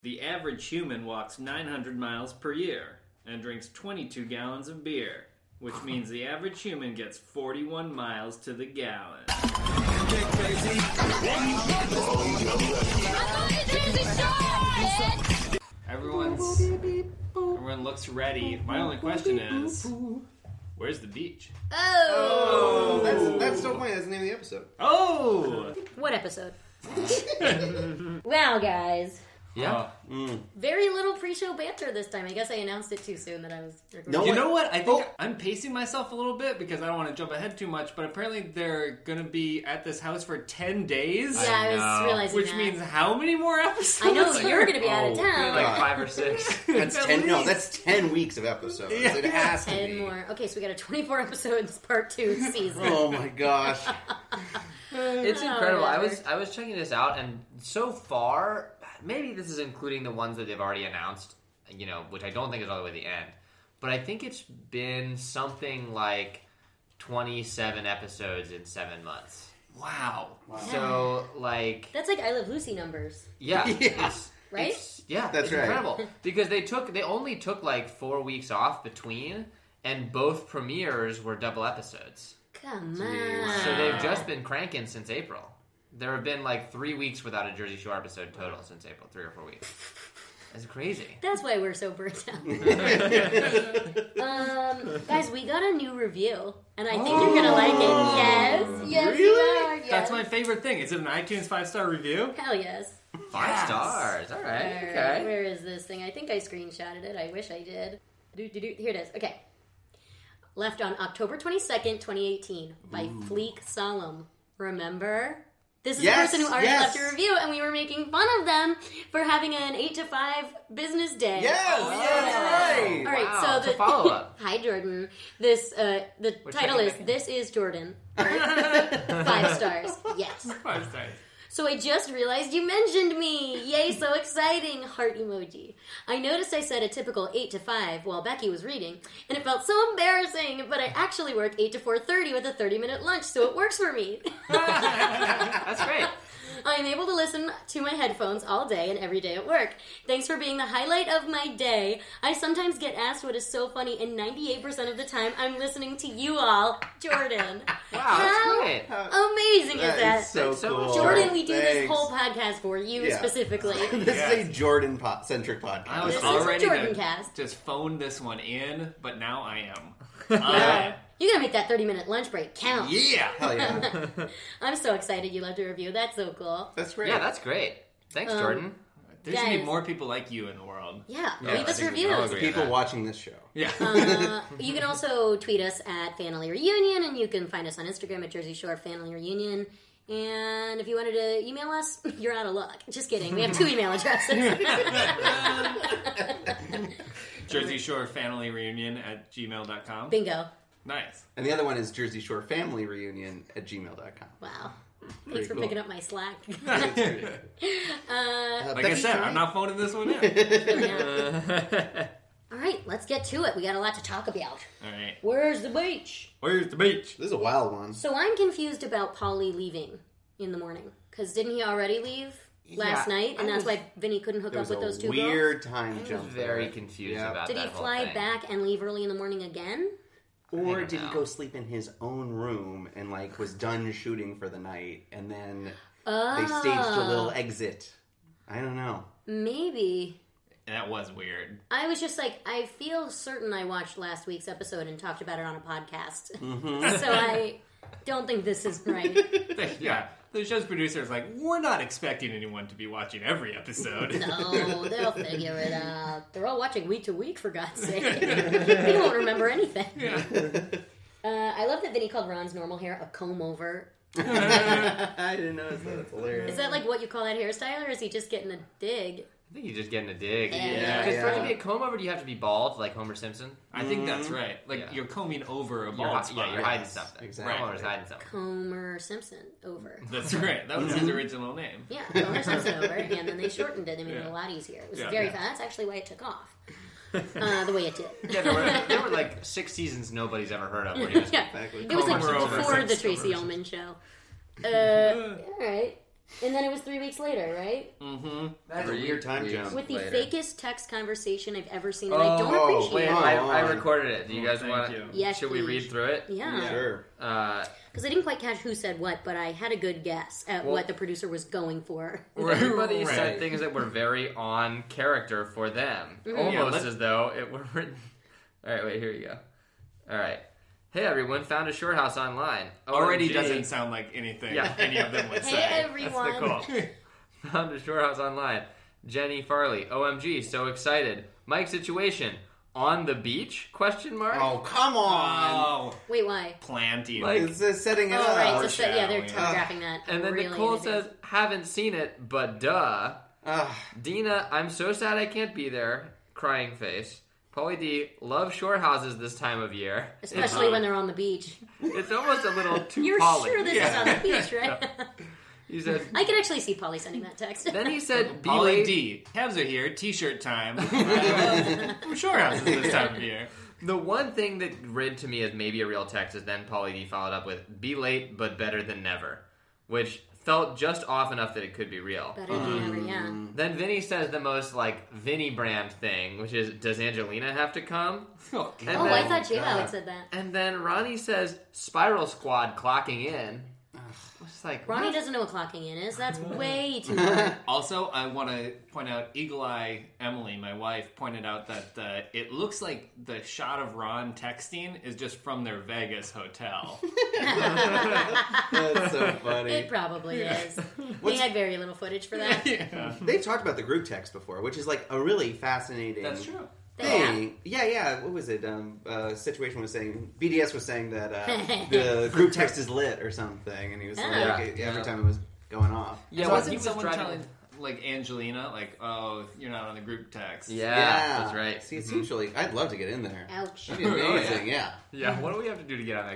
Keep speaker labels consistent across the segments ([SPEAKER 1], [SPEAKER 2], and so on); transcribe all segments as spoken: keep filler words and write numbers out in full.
[SPEAKER 1] The average human walks nine hundred miles per year and drinks twenty-two gallons of beer, which means the average human gets forty-one miles to the gallon. Everyone's, everyone looks ready. My only question is, where's the beach?
[SPEAKER 2] Oh!
[SPEAKER 3] That's, that's so funny. That's the name of the episode.
[SPEAKER 1] Oh!
[SPEAKER 2] What episode? Wow, guys.
[SPEAKER 4] Yeah.
[SPEAKER 1] Uh,
[SPEAKER 3] Mm.
[SPEAKER 2] Very little pre-show banter this time. I guess I announced it too soon that I was recording.
[SPEAKER 3] No
[SPEAKER 1] you
[SPEAKER 3] one-
[SPEAKER 1] know what? I think
[SPEAKER 3] Oh.
[SPEAKER 1] I'm pacing myself a little bit because I don't want to jump ahead too much, but apparently they're going to be at this house for ten days.
[SPEAKER 2] Yeah, I, was
[SPEAKER 4] know.
[SPEAKER 2] realizing
[SPEAKER 1] Which
[SPEAKER 2] that.
[SPEAKER 1] means how many more episodes?
[SPEAKER 2] I know you're going to be out of
[SPEAKER 3] Oh,
[SPEAKER 2] town.
[SPEAKER 4] Like
[SPEAKER 3] God.
[SPEAKER 4] five or six.
[SPEAKER 3] That's
[SPEAKER 1] At
[SPEAKER 3] ten. No,
[SPEAKER 1] least.
[SPEAKER 3] that's ten weeks of episodes.
[SPEAKER 1] Yeah.
[SPEAKER 3] It has to
[SPEAKER 2] Ten
[SPEAKER 3] be.
[SPEAKER 2] more. Okay, so we got a twenty-four episodes part two season.
[SPEAKER 3] Oh my gosh.
[SPEAKER 4] It's
[SPEAKER 2] Oh,
[SPEAKER 4] incredible. I
[SPEAKER 2] whatever.
[SPEAKER 4] was I was checking this out, and so far, maybe this is including the ones that they've already announced, you know, which I don't think is all the way to the end. But I think it's been something like twenty-seven episodes in seven months.
[SPEAKER 1] Wow.
[SPEAKER 4] So, like,
[SPEAKER 2] That's like I Love Lucy numbers.
[SPEAKER 4] yeah,
[SPEAKER 3] Yeah.
[SPEAKER 4] it's-
[SPEAKER 2] Right?
[SPEAKER 4] it's- yeah,
[SPEAKER 3] That's
[SPEAKER 4] it's
[SPEAKER 3] right.
[SPEAKER 4] incredible because they took they only took like four weeks off between, and both premieres were double episodes.
[SPEAKER 2] Come on.
[SPEAKER 4] So they've just been cranking since April. There have been like three weeks without a Jersey Shore episode total since April, three or four weeks. That's crazy.
[SPEAKER 2] That's why we're so burnt out. um, guys, we got a new review, and I think you're gonna like it. Yes, yes, you are. Yes.
[SPEAKER 1] That's my favorite thing. Is it an iTunes five-star review?
[SPEAKER 2] Hell yes.
[SPEAKER 4] Five
[SPEAKER 1] Yes.
[SPEAKER 4] stars. All right.
[SPEAKER 2] Alright,
[SPEAKER 4] Okay.
[SPEAKER 2] where is this thing? I think I screenshotted it. I wish I did. Do, do, do. Here it is. Okay. Left on October twenty-second, twenty eighteen by Fleek Solemn. Remember? This is
[SPEAKER 3] Yes,
[SPEAKER 2] the person who already
[SPEAKER 3] yes.
[SPEAKER 2] left a review, and we were making fun of them for having an eight to five business day.
[SPEAKER 3] Yes,
[SPEAKER 4] Oh,
[SPEAKER 3] that's right.
[SPEAKER 2] All right,
[SPEAKER 4] Wow,
[SPEAKER 2] so
[SPEAKER 4] it's
[SPEAKER 2] the
[SPEAKER 4] a follow-up.
[SPEAKER 2] Hi, Jordan. This uh, the
[SPEAKER 4] Which
[SPEAKER 2] title
[SPEAKER 4] I
[SPEAKER 2] is
[SPEAKER 4] can-
[SPEAKER 2] "This is Jordan." Five stars. Yes.
[SPEAKER 1] Five stars.
[SPEAKER 2] So I just realized you mentioned me. Yay, so exciting. Heart emoji. I noticed I said a typical eight to five while Becky was reading, and it felt so embarrassing, but I actually work eight to four thirty with a thirty minute lunch, so it works for me.
[SPEAKER 4] That's great.
[SPEAKER 2] I'm able to listen to my headphones all day and every day at work. Thanks for being the highlight of my day. I sometimes get asked what is so funny, and ninety-eight percent of the time I'm listening to you all. Jordan.
[SPEAKER 4] Wow,
[SPEAKER 2] How
[SPEAKER 4] that's great.
[SPEAKER 2] amazing is
[SPEAKER 3] That
[SPEAKER 2] that?
[SPEAKER 3] is so
[SPEAKER 4] Thanks so
[SPEAKER 3] cool.
[SPEAKER 4] much,
[SPEAKER 2] Jordan, we do this
[SPEAKER 3] Thanks.
[SPEAKER 2] whole podcast for you
[SPEAKER 3] Yeah.
[SPEAKER 2] specifically.
[SPEAKER 3] This
[SPEAKER 1] Yes.
[SPEAKER 3] is a Jordan po- centric podcast.
[SPEAKER 1] I was
[SPEAKER 2] This is
[SPEAKER 1] all
[SPEAKER 2] a
[SPEAKER 1] ready
[SPEAKER 2] Jordan
[SPEAKER 1] to
[SPEAKER 2] cast.
[SPEAKER 1] just phone this one in, but now I am.
[SPEAKER 2] Yeah.
[SPEAKER 1] Uh,
[SPEAKER 2] You gotta make that thirty minute lunch break count.
[SPEAKER 1] yeah.
[SPEAKER 3] Hell yeah.
[SPEAKER 2] I'm so excited you left a review. That's so cool.
[SPEAKER 3] That's great.
[SPEAKER 4] Yeah, that's great. Thanks,
[SPEAKER 2] Um,
[SPEAKER 4] Jordan.
[SPEAKER 1] There should be
[SPEAKER 2] Guys.
[SPEAKER 1] more people like you in the world.
[SPEAKER 2] Yeah,
[SPEAKER 4] Yeah,
[SPEAKER 2] leave
[SPEAKER 4] I
[SPEAKER 2] us
[SPEAKER 4] think we can all
[SPEAKER 2] reviews.
[SPEAKER 4] agree.
[SPEAKER 3] People
[SPEAKER 4] that.
[SPEAKER 3] watching this show.
[SPEAKER 1] Yeah.
[SPEAKER 2] Uh, you can also tweet us at Family Reunion, and you can find us on Instagram at Jersey Shore Family Reunion. And if you wanted to email us, you're out of luck. Just kidding. We have two email addresses.
[SPEAKER 1] Jersey Shore Family Reunion at gmail dot com.
[SPEAKER 2] Bingo.
[SPEAKER 1] Nice.
[SPEAKER 3] And the other one is Jersey Shore Family Reunion at gmail dot com.
[SPEAKER 2] Wow.
[SPEAKER 3] Pretty
[SPEAKER 2] Thanks for
[SPEAKER 3] cool.
[SPEAKER 2] picking up my slack.
[SPEAKER 3] That's pretty good.
[SPEAKER 2] uh,
[SPEAKER 3] Uh,
[SPEAKER 1] Like I
[SPEAKER 3] Becky,
[SPEAKER 1] said,
[SPEAKER 3] can
[SPEAKER 1] I'm not phoning this one in.
[SPEAKER 2] yeah. All right, let's get to it. We got a lot to talk about.
[SPEAKER 1] All right.
[SPEAKER 2] Where's the beach?
[SPEAKER 1] Where's the beach?
[SPEAKER 3] This is a wild one.
[SPEAKER 2] So I'm confused about Paulie leaving in the morning. Because didn't he already leave last
[SPEAKER 4] Yeah,
[SPEAKER 2] night? And
[SPEAKER 4] I
[SPEAKER 2] that's
[SPEAKER 4] was-
[SPEAKER 2] why Vinny couldn't hook
[SPEAKER 3] There
[SPEAKER 2] up
[SPEAKER 3] was
[SPEAKER 2] with
[SPEAKER 3] a
[SPEAKER 2] those two girls?
[SPEAKER 3] weird time
[SPEAKER 4] I was
[SPEAKER 3] jump.
[SPEAKER 4] very
[SPEAKER 3] there.
[SPEAKER 4] confused
[SPEAKER 3] Yeah.
[SPEAKER 4] about
[SPEAKER 2] Did he
[SPEAKER 4] that whole
[SPEAKER 2] fly
[SPEAKER 4] thing.
[SPEAKER 2] back and leave early in the morning again?
[SPEAKER 3] Or
[SPEAKER 4] don't
[SPEAKER 3] did he
[SPEAKER 4] know.
[SPEAKER 3] go sleep in his own room and like was done shooting for the night, and then
[SPEAKER 2] Oh.
[SPEAKER 3] they staged a little exit? I don't know.
[SPEAKER 2] Maybe.
[SPEAKER 1] That was weird.
[SPEAKER 2] I was just like, I feel certain I watched last week's episode and talked about it on a podcast.
[SPEAKER 3] Mm-hmm.
[SPEAKER 2] So I don't think this is right.
[SPEAKER 1] Yeah. The show's producer is like, we're not expecting anyone to be watching every episode.
[SPEAKER 2] No, they'll figure it out. They're all watching week to week, for God's sake. They won't remember anything.
[SPEAKER 1] Yeah.
[SPEAKER 2] Uh, I love that Vinny called Ron's normal hair a comb over.
[SPEAKER 3] I didn't notice that. That's hilarious.
[SPEAKER 2] Is that like what you call that hairstyle, or is he just getting a dig?
[SPEAKER 4] I think you're just getting a dig.
[SPEAKER 2] Yeah.
[SPEAKER 4] Because for it to
[SPEAKER 3] Yeah.
[SPEAKER 4] be a comb over, do you have to be bald like Homer Simpson?
[SPEAKER 1] I think that's right. Like,
[SPEAKER 4] Yeah.
[SPEAKER 1] you're combing over a
[SPEAKER 4] You're,
[SPEAKER 1] bald
[SPEAKER 4] hi-
[SPEAKER 1] spot.
[SPEAKER 4] yeah, you're hiding
[SPEAKER 3] Yes,
[SPEAKER 4] something.
[SPEAKER 3] exactly.
[SPEAKER 4] Homer was hiding something.
[SPEAKER 2] Comer Simpson over.
[SPEAKER 1] That's right. That was his original name.
[SPEAKER 2] Yeah, Comer Simpson over, and then they shortened it and made it
[SPEAKER 1] Yeah.
[SPEAKER 2] a lot easier. It was
[SPEAKER 1] Yeah.
[SPEAKER 2] very
[SPEAKER 1] Yeah.
[SPEAKER 2] fast. That's actually why it took off. Uh, the way it did.
[SPEAKER 4] Yeah, there were, there were like six seasons nobody's ever heard of. Where he was
[SPEAKER 2] Yeah.
[SPEAKER 3] Exactly.
[SPEAKER 2] It was like
[SPEAKER 1] Comer over
[SPEAKER 2] before the
[SPEAKER 1] Simpson
[SPEAKER 2] Tracy
[SPEAKER 1] over
[SPEAKER 2] Ullman show. Uh, all right. And then it was three weeks later, right?
[SPEAKER 1] Mm-hmm.
[SPEAKER 3] That's a weird time
[SPEAKER 4] weeks
[SPEAKER 3] jump.
[SPEAKER 2] With the
[SPEAKER 4] later.
[SPEAKER 2] fakest text conversation I've ever seen, and I don't
[SPEAKER 3] Oh,
[SPEAKER 2] appreciate
[SPEAKER 4] Wait,
[SPEAKER 2] it.
[SPEAKER 4] I,
[SPEAKER 3] Come
[SPEAKER 4] I
[SPEAKER 3] on.
[SPEAKER 4] recorded it. Do you
[SPEAKER 1] Oh,
[SPEAKER 4] guys
[SPEAKER 1] thank
[SPEAKER 4] want?
[SPEAKER 1] you.
[SPEAKER 2] Yes,
[SPEAKER 4] Should we
[SPEAKER 2] please.
[SPEAKER 4] read through it?
[SPEAKER 2] Yeah.
[SPEAKER 3] Sure.
[SPEAKER 4] Uh,
[SPEAKER 2] Because I didn't quite catch who said what, but I had a good guess at
[SPEAKER 4] Well-
[SPEAKER 2] what the producer was going for.
[SPEAKER 4] everybody
[SPEAKER 1] Right.
[SPEAKER 4] said things that were very on character for them,
[SPEAKER 2] Mm-hmm.
[SPEAKER 4] almost
[SPEAKER 1] Yeah, let-
[SPEAKER 4] as though it were written. All right, wait. Here you go. All right. Hey everyone, found a short house online.
[SPEAKER 1] Already
[SPEAKER 4] O M G.
[SPEAKER 1] doesn't sound like anything
[SPEAKER 4] Yeah.
[SPEAKER 1] any of them would
[SPEAKER 2] Hey,
[SPEAKER 1] say.
[SPEAKER 2] everyone.
[SPEAKER 1] That's the call.
[SPEAKER 4] Found a short house online. Jenny Farley. O M G, so excited. Mike situation. On the beach? Question mark.
[SPEAKER 3] Oh, come on.
[SPEAKER 1] Oh,
[SPEAKER 2] Wait, why?
[SPEAKER 1] planty.
[SPEAKER 4] Like-
[SPEAKER 3] It's uh, setting it
[SPEAKER 2] Oh,
[SPEAKER 3] up.
[SPEAKER 2] right. So, yeah, they're
[SPEAKER 1] Foreshadowing.
[SPEAKER 2] telegraphing that.
[SPEAKER 4] And then
[SPEAKER 2] really
[SPEAKER 4] Nicole
[SPEAKER 2] in advance.
[SPEAKER 4] says, haven't seen it, but duh.
[SPEAKER 3] Ugh.
[SPEAKER 4] Dina, I'm so sad I can't be there. Crying face. Pauly D, love shore houses this time of year.
[SPEAKER 2] Especially when they're on the beach.
[SPEAKER 4] It's almost a little too
[SPEAKER 2] You're
[SPEAKER 4] Pauly.
[SPEAKER 2] sure this is on the beach, right?
[SPEAKER 4] He said,
[SPEAKER 2] I can actually see Polly sending that text.
[SPEAKER 4] then he said, be
[SPEAKER 1] Polly
[SPEAKER 4] late.
[SPEAKER 1] D. Cabs are here. T-shirt time. I'm sure houses this time of year.
[SPEAKER 4] The one thing that read to me as maybe a real text is then Pauly D followed up with, be late, but better than never. Which felt just off enough that it could be real.
[SPEAKER 2] Better than ever, yeah.
[SPEAKER 4] Then Vinny says the most, like, Vinny brand thing, which is, does Angelina have to come?
[SPEAKER 1] Oh,
[SPEAKER 4] And
[SPEAKER 2] Oh,
[SPEAKER 4] then,
[SPEAKER 2] I thought J
[SPEAKER 3] God.
[SPEAKER 2] Alex said that.
[SPEAKER 4] And then Ronnie says, Spiral Squad clocking in. It's like,
[SPEAKER 2] Ronnie
[SPEAKER 4] what?
[SPEAKER 2] doesn't know what clocking in is. That's way too hard.
[SPEAKER 1] Also, I want to point out, Eagle Eye Emily, my wife, pointed out that uh, it looks like the shot of Ron texting is just from their Vegas hotel.
[SPEAKER 3] That's so funny.
[SPEAKER 2] It probably is. We
[SPEAKER 3] What's-
[SPEAKER 2] had very little footage for that.
[SPEAKER 1] Yeah.
[SPEAKER 3] They've talked about the group text before, which is like a really fascinating
[SPEAKER 1] That's true.
[SPEAKER 3] thing. Yeah, yeah. What was it? Um, uh, Situation was saying, B D S was saying that uh, the group text is lit or something, and he was
[SPEAKER 2] Oh.
[SPEAKER 3] like,
[SPEAKER 4] Yeah.
[SPEAKER 3] every
[SPEAKER 4] Yeah.
[SPEAKER 3] time it was going off.
[SPEAKER 4] Yeah,
[SPEAKER 1] So
[SPEAKER 4] when
[SPEAKER 1] wasn't
[SPEAKER 4] he was
[SPEAKER 1] someone
[SPEAKER 4] driving-
[SPEAKER 1] telling, like, Angelina, like, oh, you're not on the group text?
[SPEAKER 4] Yeah, that's right.
[SPEAKER 3] See, it seems really. I'd love to get in there.
[SPEAKER 2] Ouch.
[SPEAKER 3] That'd be amazing. yeah.
[SPEAKER 4] Yeah, what do we have to do to get on that?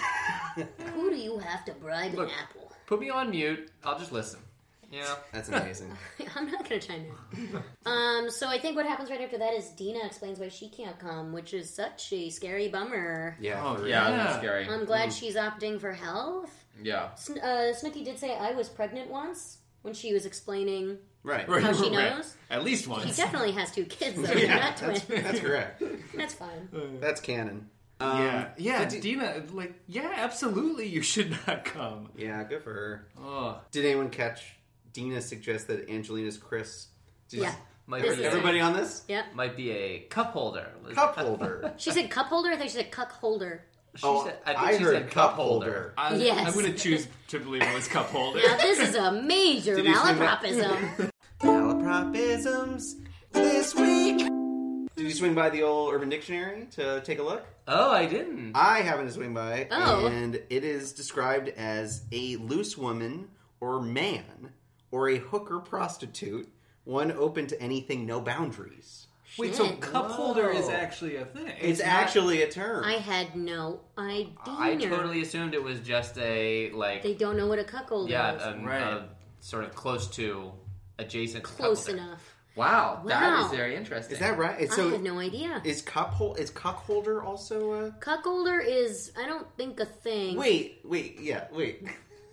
[SPEAKER 2] Who do you have to bribe
[SPEAKER 4] Look.
[SPEAKER 2] an apple?
[SPEAKER 4] Put me on mute. I'll just listen. Yeah.
[SPEAKER 3] That's amazing.
[SPEAKER 2] I'm not going to chime in. Um, so I think what happens right after that is Dina explains why she can't come, which is such a scary bummer.
[SPEAKER 3] Yeah.
[SPEAKER 1] Oh,
[SPEAKER 3] for real.
[SPEAKER 4] Yeah,
[SPEAKER 1] Yeah.
[SPEAKER 4] that's scary.
[SPEAKER 2] I'm glad she's opting for health.
[SPEAKER 4] Yeah.
[SPEAKER 2] Sn- uh, Snooki did say I was pregnant once when she was explaining
[SPEAKER 3] Right.
[SPEAKER 1] Right,
[SPEAKER 2] how she
[SPEAKER 1] right.
[SPEAKER 2] knows.
[SPEAKER 1] At least
[SPEAKER 2] She
[SPEAKER 1] once.
[SPEAKER 2] definitely has two kids, though. They're
[SPEAKER 3] Yeah,
[SPEAKER 2] not
[SPEAKER 3] that's,
[SPEAKER 2] twins.
[SPEAKER 3] that's correct.
[SPEAKER 2] That's fine.
[SPEAKER 3] That's canon. Um,
[SPEAKER 1] yeah, yeah.
[SPEAKER 3] but did-
[SPEAKER 1] Dina, like, yeah, absolutely, you should not come.
[SPEAKER 3] yeah, good for her.
[SPEAKER 1] Oh,
[SPEAKER 3] Did anyone catch Dina suggest that Angelina's Chris? Did
[SPEAKER 2] Yeah.
[SPEAKER 4] Might
[SPEAKER 2] This
[SPEAKER 4] be,
[SPEAKER 2] is-
[SPEAKER 3] everybody on this?
[SPEAKER 2] Yep.
[SPEAKER 4] might be a cup holder.
[SPEAKER 3] Cup holder.
[SPEAKER 2] She said cup holder? I thought she said cuck holder.
[SPEAKER 4] She
[SPEAKER 3] Oh,
[SPEAKER 4] said, I think
[SPEAKER 3] I
[SPEAKER 4] she
[SPEAKER 3] heard
[SPEAKER 4] said cup holder.
[SPEAKER 1] I,
[SPEAKER 2] Yes.
[SPEAKER 1] I'm going to choose to believe it was cup holder.
[SPEAKER 2] Now, this is a major
[SPEAKER 3] Did you swing by-
[SPEAKER 2] malapropism.
[SPEAKER 3] Malapropisms this week. Did you swing by the old Urban Dictionary to take a look?
[SPEAKER 4] Oh, I didn't.
[SPEAKER 3] I happened to swing by,
[SPEAKER 2] Oh.
[SPEAKER 3] and it is described as a loose woman or man or a hooker prostitute, one open to anything, no boundaries.
[SPEAKER 1] Wait, so
[SPEAKER 2] Shit.
[SPEAKER 1] cup holder is
[SPEAKER 3] Whoa.
[SPEAKER 1] actually a thing.
[SPEAKER 3] It's,
[SPEAKER 4] not-
[SPEAKER 3] actually a term.
[SPEAKER 2] I had no idea.
[SPEAKER 4] I totally assumed it was just a, like,
[SPEAKER 2] They don't know what a cuckold
[SPEAKER 4] yeah,
[SPEAKER 2] is.
[SPEAKER 4] a,
[SPEAKER 1] Right.
[SPEAKER 4] a sort of close to adjacent to cup
[SPEAKER 2] Close
[SPEAKER 4] holder.
[SPEAKER 2] enough.
[SPEAKER 4] Wow, that
[SPEAKER 2] Wow.
[SPEAKER 4] is very interesting.
[SPEAKER 3] Is that right? It's
[SPEAKER 2] I
[SPEAKER 3] so
[SPEAKER 2] had no idea.
[SPEAKER 3] is cup hol- is cuck holder also a?
[SPEAKER 2] Cuckolder is, I don't think, a thing.
[SPEAKER 3] Wait, wait, yeah, wait,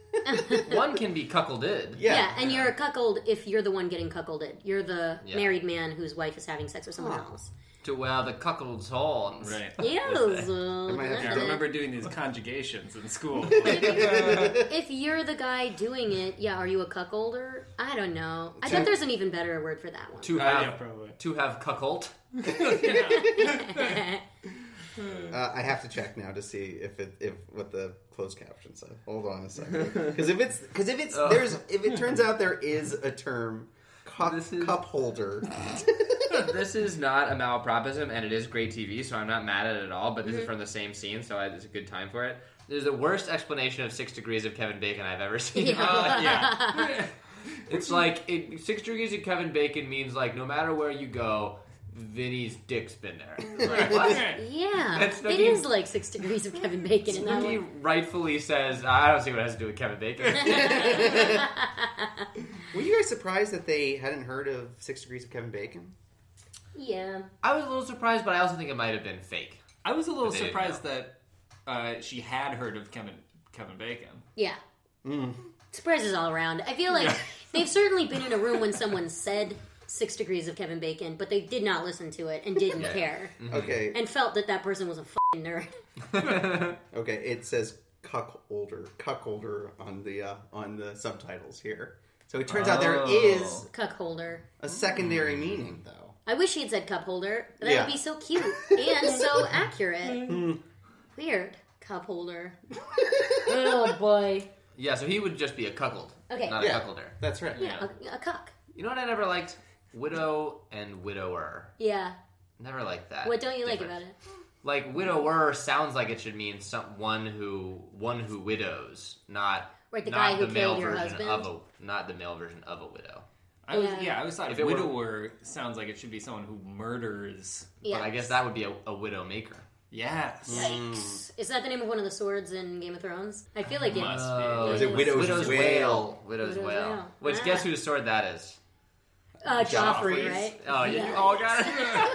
[SPEAKER 4] One can be cuckolded.
[SPEAKER 3] yeah.
[SPEAKER 2] Yeah, and you're a cuckold if you're the one getting cuckolded. You're the
[SPEAKER 4] Yeah.
[SPEAKER 2] married man whose wife is having sex with someone
[SPEAKER 3] Huh.
[SPEAKER 2] else.
[SPEAKER 4] To wear the cuckold's horns.
[SPEAKER 1] Right.
[SPEAKER 2] Yes. uh,
[SPEAKER 3] might have
[SPEAKER 1] Yeah, I
[SPEAKER 3] to-
[SPEAKER 1] remember doing these conjugations in school.
[SPEAKER 2] If you're the guy doing it, yeah, are you a cuckolder? I don't know. I
[SPEAKER 3] So-
[SPEAKER 2] bet there's an even better word for that one.
[SPEAKER 4] To
[SPEAKER 1] Uh,
[SPEAKER 4] have,
[SPEAKER 1] yeah, probably.
[SPEAKER 4] to have cuckold.
[SPEAKER 3] Uh, I have to check now to see if it if what the closed caption said. Hold on a second, because if it's because if it's
[SPEAKER 4] Oh.
[SPEAKER 3] there's if it turns out there is a term, cup,
[SPEAKER 4] This is-
[SPEAKER 3] cup holder.
[SPEAKER 4] This is not a malapropism, and it is great T V, so I'm not mad at it at all, but this is from the same scene, so I, it's a good time for it. There's the worst explanation of Six Degrees of Kevin Bacon I've ever seen.
[SPEAKER 2] Yeah.
[SPEAKER 1] Uh, yeah.
[SPEAKER 4] It's like, it, Six Degrees of Kevin Bacon means, like, no matter where you go, Vinny's dick's been there. Like, what?
[SPEAKER 2] Yeah,
[SPEAKER 4] That's
[SPEAKER 2] it
[SPEAKER 4] Snooki-
[SPEAKER 2] is like six degrees of Kevin Bacon in that
[SPEAKER 4] Snooki
[SPEAKER 2] one.
[SPEAKER 4] rightfully says, I don't see what it has to do with Kevin Bacon.
[SPEAKER 3] Were you guys surprised that they hadn't heard of Six Degrees of Kevin Bacon?
[SPEAKER 2] Yeah.
[SPEAKER 4] I was a little surprised, but I also think it might have been fake.
[SPEAKER 1] I was a little
[SPEAKER 4] But they didn't
[SPEAKER 1] surprised that uh, she had heard of Kevin Kevin Bacon.
[SPEAKER 2] Yeah.
[SPEAKER 3] Mm.
[SPEAKER 2] Surprises all around. I feel like they've certainly been in a room when someone said Six Degrees of Kevin Bacon, but they did not listen to it and didn't
[SPEAKER 4] Yeah.
[SPEAKER 2] care.
[SPEAKER 4] Mm-hmm.
[SPEAKER 3] Okay.
[SPEAKER 2] And felt that that person was a fucking nerd.
[SPEAKER 3] Okay. It says cuckolder, cuckolder on the uh, on the subtitles here. So it turns out there
[SPEAKER 1] Oh.
[SPEAKER 3] is
[SPEAKER 2] Cuck holder.
[SPEAKER 3] a secondary meaning, though.
[SPEAKER 2] I wish he had said cup holder. That
[SPEAKER 3] Yeah.
[SPEAKER 2] would be so cute and so accurate. Weird. Cup holder. Oh boy.
[SPEAKER 4] Yeah, so he would just be a cuckold,
[SPEAKER 2] Okay.
[SPEAKER 4] not
[SPEAKER 3] Yeah.
[SPEAKER 4] a cuckolder.
[SPEAKER 3] That's right.
[SPEAKER 2] Yeah, a, a cuck.
[SPEAKER 4] You know what I never liked? Widow and widower.
[SPEAKER 2] Yeah.
[SPEAKER 4] Never liked that.
[SPEAKER 2] What don't you like
[SPEAKER 4] difference.
[SPEAKER 2] about it?
[SPEAKER 4] Like widower sounds like it should mean some one who one who widows, not
[SPEAKER 2] Right, the
[SPEAKER 4] not
[SPEAKER 2] guy who
[SPEAKER 4] the male
[SPEAKER 2] killed your
[SPEAKER 4] version
[SPEAKER 2] husband?
[SPEAKER 4] of a not the male version of a widow.
[SPEAKER 1] I was,
[SPEAKER 2] Yeah.
[SPEAKER 1] yeah, I always thought
[SPEAKER 4] If it were-
[SPEAKER 1] widower sounds like it should be someone who murders.
[SPEAKER 2] Yeah.
[SPEAKER 4] But I guess that would be a, a widow maker.
[SPEAKER 1] Yes.
[SPEAKER 2] Yikes. Is that the name of one of the swords in Game of Thrones? I feel like it.
[SPEAKER 1] Must
[SPEAKER 4] Oh,
[SPEAKER 1] be.
[SPEAKER 3] Is it Widow's
[SPEAKER 4] Widow's
[SPEAKER 3] Wail?
[SPEAKER 4] Wail? Widow's
[SPEAKER 2] Widow's
[SPEAKER 4] Wail.
[SPEAKER 2] Wail.
[SPEAKER 4] Which
[SPEAKER 2] Ah.
[SPEAKER 4] guess whose sword that is?
[SPEAKER 2] Uh, Joffrey,
[SPEAKER 1] Joffrey's.
[SPEAKER 2] right?
[SPEAKER 4] Oh, you,
[SPEAKER 2] Yeah.
[SPEAKER 4] you all got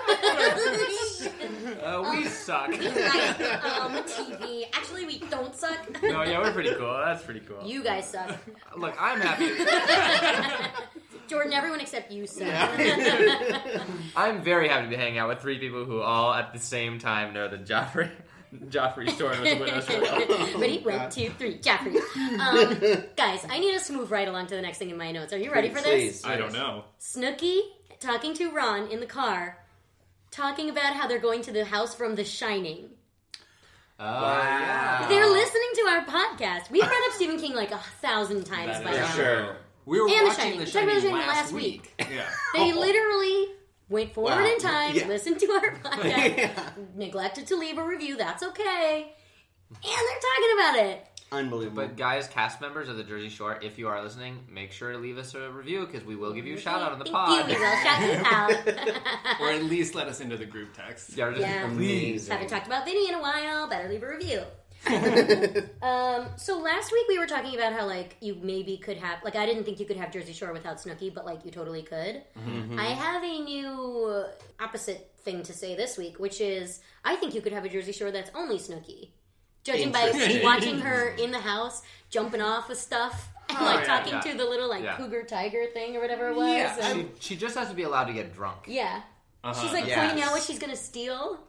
[SPEAKER 4] it. uh, we suck.
[SPEAKER 2] Right, um, T V. Actually, we don't suck.
[SPEAKER 4] No, yeah, we're pretty cool. That's pretty cool.
[SPEAKER 2] You guys suck.
[SPEAKER 4] Look, I'm happy.
[SPEAKER 2] Jordan, everyone except you suck.
[SPEAKER 4] I'm very happy to be hanging out with three people who all at the same time know that Joffrey, Joffrey's sword was Widow's Wail.
[SPEAKER 2] Ready? One, two, three. Joffrey. Um, guys, I need us to move right along to the next thing in my notes. Are you ready for this?
[SPEAKER 3] Please.
[SPEAKER 1] I don't know.
[SPEAKER 2] Snooki talking to Ron in the car, talking about how they're going to the house from The Shining.
[SPEAKER 4] Oh, yeah.
[SPEAKER 2] They're listening to our podcast. We've brought up Stephen King like a thousand times
[SPEAKER 1] That
[SPEAKER 2] by
[SPEAKER 1] is
[SPEAKER 2] now.
[SPEAKER 3] Sure.
[SPEAKER 1] We were
[SPEAKER 2] And The
[SPEAKER 1] watching
[SPEAKER 2] Shining.
[SPEAKER 1] The
[SPEAKER 2] We talked about
[SPEAKER 1] Shining,
[SPEAKER 2] The Shining
[SPEAKER 1] last,
[SPEAKER 2] last
[SPEAKER 1] week. Yeah.
[SPEAKER 2] They literally went forward
[SPEAKER 3] Wow.
[SPEAKER 2] in time,
[SPEAKER 3] Yeah.
[SPEAKER 2] listened to our podcast,
[SPEAKER 3] Yeah.
[SPEAKER 2] neglected to leave a review. That's okay. And they're talking about it.
[SPEAKER 3] Unbelievable.
[SPEAKER 4] But guys, cast members of the Jersey Shore, if you are listening, make sure to leave us a review because we will give you a shout out on the
[SPEAKER 2] Thank
[SPEAKER 4] pod.
[SPEAKER 2] you. We will shout you out.
[SPEAKER 1] Or at least let us into the group text.
[SPEAKER 4] Yeah, just-
[SPEAKER 2] Yeah.
[SPEAKER 3] Amazing.
[SPEAKER 2] Haven't talked about Vinny in a while. Better leave a review. um, so last week we were talking about how like you maybe could have like I didn't think you could have Jersey Shore without Snooki, but like you totally could.
[SPEAKER 3] Mm-hmm.
[SPEAKER 2] I have a new opposite thing to say this week, which is I think you could have a Jersey Shore that's only Snooki. Judging by
[SPEAKER 3] Interesting.
[SPEAKER 2] watching her in the house, jumping off with stuff, and like
[SPEAKER 1] yeah,
[SPEAKER 2] talking
[SPEAKER 4] yeah.
[SPEAKER 2] to the little like
[SPEAKER 4] Yeah.
[SPEAKER 2] cougar tiger thing or whatever it was.
[SPEAKER 1] Yeah,
[SPEAKER 2] and-
[SPEAKER 4] she, she just has to be allowed to get drunk.
[SPEAKER 2] yeah.
[SPEAKER 1] Uh-huh.
[SPEAKER 2] She's like
[SPEAKER 3] Yes.
[SPEAKER 2] pointing out what she's gonna steal.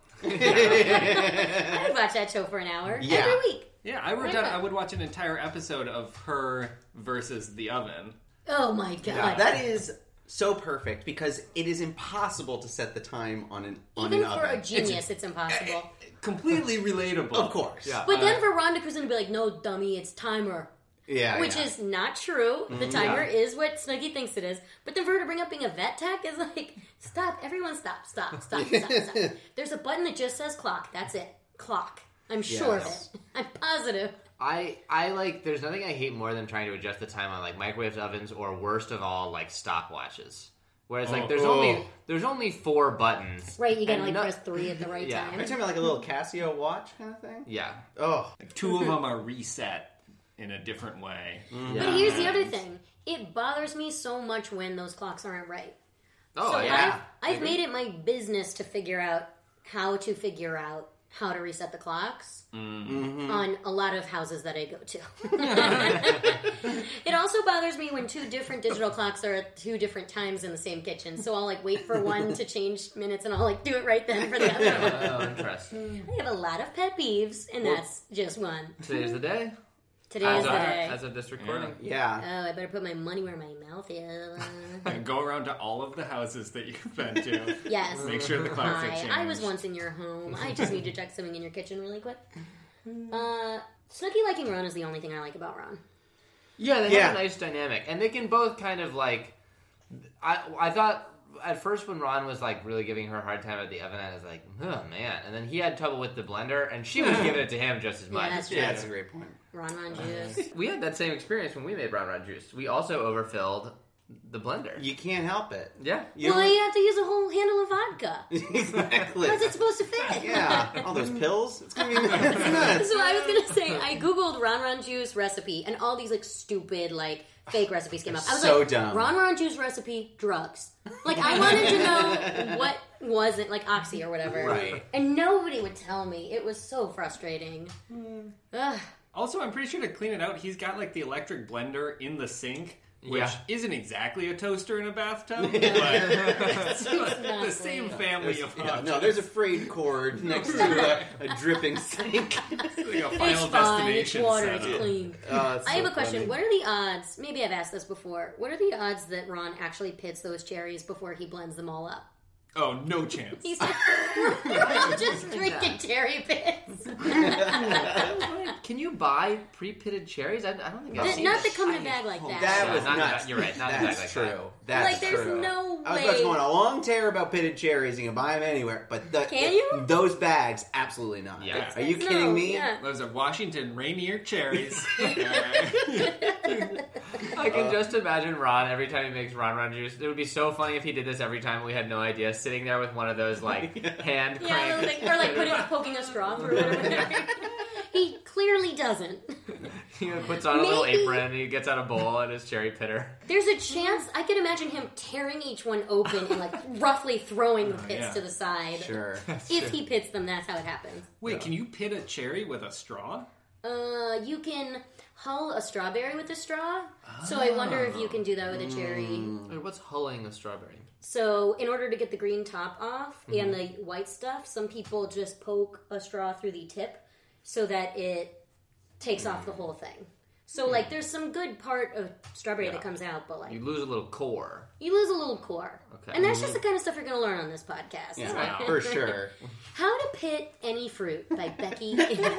[SPEAKER 2] I would watch that show for an hour
[SPEAKER 3] Yeah.
[SPEAKER 2] every week.
[SPEAKER 1] Yeah, I would,
[SPEAKER 2] Why
[SPEAKER 1] done,
[SPEAKER 2] not?
[SPEAKER 1] I would watch an entire episode of her versus the oven.
[SPEAKER 2] Oh my god!
[SPEAKER 3] Yeah, that is so perfect because it is impossible to set the time on an on
[SPEAKER 2] Even
[SPEAKER 3] an
[SPEAKER 2] for
[SPEAKER 3] oven.
[SPEAKER 2] a genius, it's, impossible.
[SPEAKER 1] Completely relatable.
[SPEAKER 3] Of course.
[SPEAKER 4] Yeah.
[SPEAKER 2] But then
[SPEAKER 1] Uh,
[SPEAKER 2] for Ron DeCruz to be like, "No, dummy, it's timer,"
[SPEAKER 3] Yeah.
[SPEAKER 2] which
[SPEAKER 3] yeah.
[SPEAKER 2] is not true. The
[SPEAKER 3] Mhm.
[SPEAKER 2] timer
[SPEAKER 3] Yeah.
[SPEAKER 2] is what Snooki thinks it is. But then for her to bring up being a vet tech is like, stop! Everyone, stop! Stop! Stop! Stop! stop. There's a button that just says clock. That's it. Clock. I'm sure
[SPEAKER 3] Yes.
[SPEAKER 2] of it. I'm positive.
[SPEAKER 4] I I like. There's nothing I hate more than trying to adjust the time on like microwaves, ovens, or worst of all, like stopwatches. Where it's like
[SPEAKER 1] Oh.
[SPEAKER 4] there's
[SPEAKER 3] Oh.
[SPEAKER 4] only there's only four buttons.
[SPEAKER 2] Right? You gotta
[SPEAKER 4] And
[SPEAKER 2] like
[SPEAKER 4] no-
[SPEAKER 2] press three at the right
[SPEAKER 4] Yeah.
[SPEAKER 3] Are you
[SPEAKER 2] time.
[SPEAKER 3] talking about like a little Casio watch kind of thing?
[SPEAKER 4] Yeah.
[SPEAKER 3] Oh.
[SPEAKER 1] Two of them are reset in a different way.
[SPEAKER 4] yeah.
[SPEAKER 2] But here's the other thing. It bothers me so much when those clocks aren't right.
[SPEAKER 4] Oh
[SPEAKER 2] so
[SPEAKER 4] yeah.
[SPEAKER 2] I've, I've made it my business to figure out how to figure out how to reset the clocks
[SPEAKER 3] Mm-hmm.
[SPEAKER 2] on a lot of houses that I go to. It also bothers me when two different digital clocks are at two different times in the same kitchen. So I'll like wait for one to change minutes and I'll like do it right then for the other one.
[SPEAKER 4] Oh, interesting.
[SPEAKER 2] I have a lot of pet peeves and that's just one.
[SPEAKER 4] Today's the day.
[SPEAKER 2] Today
[SPEAKER 4] As
[SPEAKER 2] is the
[SPEAKER 4] of,
[SPEAKER 2] day.
[SPEAKER 4] as of this recording.
[SPEAKER 3] Yeah.
[SPEAKER 2] Oh, I better put my money where my mouth is.
[SPEAKER 1] And go around to all of the houses that you've been to.
[SPEAKER 2] Yes.
[SPEAKER 1] Make sure the clocks are
[SPEAKER 2] Hi,
[SPEAKER 1] changed.
[SPEAKER 2] I was once in your home. I just need to check something in your kitchen really quick. Uh, Snooki liking Ron is the only thing I like about Ron.
[SPEAKER 4] Yeah, they
[SPEAKER 3] Yeah.
[SPEAKER 4] have a nice dynamic, and they can both kind of like. I I thought at first when Ron was like really giving her a hard time at the oven, I was like, oh man, and then he had trouble with the blender, and she was giving it to him just as much.
[SPEAKER 2] that's true.
[SPEAKER 3] Yeah, that's a great point.
[SPEAKER 2] Ron Ron juice.
[SPEAKER 4] We had that same experience when we made Ron Ron juice. We also overfilled the blender.
[SPEAKER 3] You can't help it.
[SPEAKER 4] Yeah.
[SPEAKER 3] You
[SPEAKER 2] Well, you have to use a whole handle of vodka.
[SPEAKER 3] exactly.
[SPEAKER 2] How's it supposed to fit?
[SPEAKER 3] Yeah. All those pills. It's gonna be it's nuts.
[SPEAKER 2] So I was gonna say, I googled Ron Ron juice recipe, and all these like stupid like fake recipes came up. I was
[SPEAKER 3] So
[SPEAKER 2] like,
[SPEAKER 3] dumb.
[SPEAKER 2] Ron Ron juice recipe, drugs. Like I wanted to know what wasn't like Oxy or whatever,
[SPEAKER 3] Right.
[SPEAKER 2] And nobody would tell me. It was so frustrating. Ugh.
[SPEAKER 1] Also, I'm pretty sure to clean it out, he's got like the electric blender in the sink, which
[SPEAKER 4] Yeah.
[SPEAKER 1] isn't exactly a toaster in a bathtub, but it's the same family of
[SPEAKER 3] Yeah,
[SPEAKER 1] objects.
[SPEAKER 3] no, there's a frayed cord next to a, a dripping sink.
[SPEAKER 1] It's like a
[SPEAKER 2] It's
[SPEAKER 1] Final
[SPEAKER 2] fine. It's
[SPEAKER 1] Destination
[SPEAKER 2] water. It's
[SPEAKER 1] setup.
[SPEAKER 2] clean.
[SPEAKER 3] Oh, it's
[SPEAKER 2] I have
[SPEAKER 3] so
[SPEAKER 2] a question.
[SPEAKER 3] funny.
[SPEAKER 2] What are the odds? Maybe I've asked this before. What are the odds that Ron actually pits those cherries before he blends them all up?
[SPEAKER 1] Oh, no chance.
[SPEAKER 2] He's like, we're just drinking cherry pits.
[SPEAKER 4] Can you buy pre-pitted cherries? I, I don't think I've
[SPEAKER 2] That-
[SPEAKER 4] seen
[SPEAKER 2] not
[SPEAKER 4] that.
[SPEAKER 2] that come in a bag like that.
[SPEAKER 3] That
[SPEAKER 4] Yeah,
[SPEAKER 3] was
[SPEAKER 4] not-
[SPEAKER 3] nuts.
[SPEAKER 4] not- you're right, not in a
[SPEAKER 3] That's
[SPEAKER 4] bag like
[SPEAKER 3] true.
[SPEAKER 4] that.
[SPEAKER 3] That's
[SPEAKER 2] Like, there's
[SPEAKER 3] true.
[SPEAKER 2] no
[SPEAKER 3] I was about to
[SPEAKER 2] way.
[SPEAKER 3] go on a long tear about pitted cherries. You can buy them anywhere, but the,
[SPEAKER 2] Can you?
[SPEAKER 3] those bags, absolutely not.
[SPEAKER 4] Yeah.
[SPEAKER 3] Are you
[SPEAKER 2] No,
[SPEAKER 3] kidding me?
[SPEAKER 2] yeah.
[SPEAKER 1] Those are Washington Rainier cherries.
[SPEAKER 4] I can just imagine Ron every time he makes Ron Ron juice. It would be so funny if he did this every time we had no idea, sitting there with one of those like hand
[SPEAKER 2] Yeah,
[SPEAKER 4] crank.
[SPEAKER 2] like, or like putting, poking a straw through it. He clearly doesn't.
[SPEAKER 4] He puts on a little
[SPEAKER 2] Maybe-
[SPEAKER 4] apron and he gets out a bowl and his cherry pitter.
[SPEAKER 2] There's a chance I could imagine him tearing each one open and like roughly throwing the pits
[SPEAKER 1] yeah.
[SPEAKER 2] to the side.
[SPEAKER 3] Sure.
[SPEAKER 2] If he pits them, that's how it happens.
[SPEAKER 1] Wait, can you pit a cherry with a straw?
[SPEAKER 2] Uh, you can hull a strawberry with a straw. So I wonder if you can do that with a cherry.
[SPEAKER 4] Wait, what's hulling a strawberry?
[SPEAKER 2] So in order to get the green top off and the white stuff, some people just poke a straw through the tip so that it takes off the whole thing. So like there's some good part of strawberry
[SPEAKER 4] Yeah.
[SPEAKER 2] that comes out, but like
[SPEAKER 4] You lose a little core.
[SPEAKER 2] you lose a little core.
[SPEAKER 4] Okay.
[SPEAKER 2] And that's just the kind of stuff you're going to learn on this podcast.
[SPEAKER 3] Yeah,
[SPEAKER 4] Wow.
[SPEAKER 3] for sure.
[SPEAKER 2] How to Pit Any Fruit by Becky.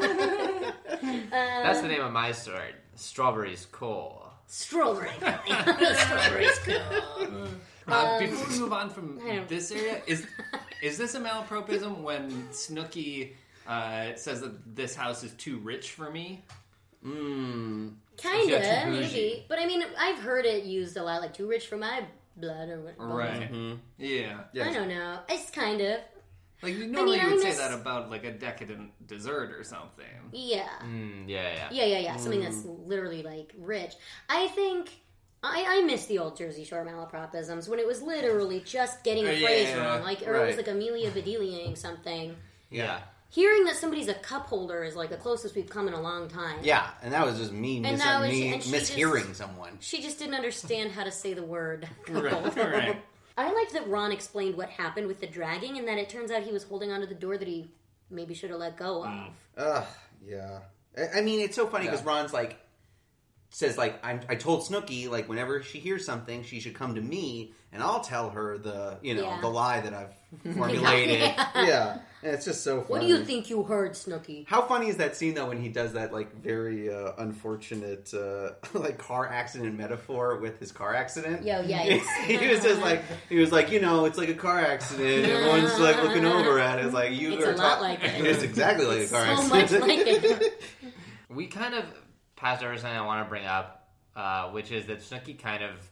[SPEAKER 4] That's the name of my story. Strawberries core.
[SPEAKER 2] Strawberry. Strawberry's cool.
[SPEAKER 1] Uh, before we move on from
[SPEAKER 2] I don't-
[SPEAKER 1] this area, is is this a malapropism when Snooki uh, says that this house is too rich for me?
[SPEAKER 3] Mm.
[SPEAKER 2] Kinda,
[SPEAKER 4] Yeah, too bougie.
[SPEAKER 2] maybe. But I mean, I've heard it used a lot, like too rich for my blood or what.
[SPEAKER 1] Right.
[SPEAKER 3] Mhm.
[SPEAKER 1] Yeah.
[SPEAKER 3] Yes.
[SPEAKER 2] I don't know. It's kind of.
[SPEAKER 1] Like, normally
[SPEAKER 2] I
[SPEAKER 1] you would
[SPEAKER 2] miss-
[SPEAKER 1] say that about, like, a decadent dessert or something.
[SPEAKER 2] Yeah.
[SPEAKER 4] Mm, yeah, yeah.
[SPEAKER 2] Yeah, yeah, yeah. Something that's literally, like, rich. I think. I, I miss the old Jersey Shore malapropisms when it was literally just getting a
[SPEAKER 1] Uh,
[SPEAKER 2] phrase
[SPEAKER 1] yeah,
[SPEAKER 2] wrong. Like, or it was
[SPEAKER 3] right.
[SPEAKER 2] like Amelia Bedelia something.
[SPEAKER 4] Yeah.
[SPEAKER 2] Hearing that somebody's a cup holder is like the closest we've come in a long time.
[SPEAKER 3] Yeah, and that was just me, mis-
[SPEAKER 2] that was-
[SPEAKER 3] me
[SPEAKER 2] and she
[SPEAKER 3] mishearing
[SPEAKER 2] just-
[SPEAKER 3] someone.
[SPEAKER 2] She just didn't understand how to say the word cup
[SPEAKER 1] Right,
[SPEAKER 2] holder.
[SPEAKER 1] right.
[SPEAKER 2] I like that Ron explained what happened with the dragging and that it turns out he was holding onto the door that he maybe should have let go of.
[SPEAKER 3] Ugh, yeah. I, I mean, it's so funny because
[SPEAKER 4] Yeah.
[SPEAKER 3] Ron's like, says like, I'm, I told Snooki, like, whenever she hears something, she should come to me, and I'll tell her the, you know,
[SPEAKER 2] Yeah.
[SPEAKER 3] the lie that I've formulated.
[SPEAKER 2] Yeah.
[SPEAKER 3] yeah. And it's just so funny.
[SPEAKER 2] What do you think you heard, Snooki?
[SPEAKER 3] How funny is that scene though when he does that like very uh, unfortunate uh, like car accident metaphor with his car accident?
[SPEAKER 2] Yo, yikes.
[SPEAKER 3] he was just like he was like you know it's like a car accident. Everyone's like looking over at it. It's like you
[SPEAKER 2] It's
[SPEAKER 3] are
[SPEAKER 2] a lot
[SPEAKER 3] talk-
[SPEAKER 2] like it.
[SPEAKER 3] It's exactly like a car
[SPEAKER 2] So
[SPEAKER 3] accident.
[SPEAKER 2] much like it.
[SPEAKER 4] We kind of passed over something I want to bring up, uh, which is that Snooki kind of,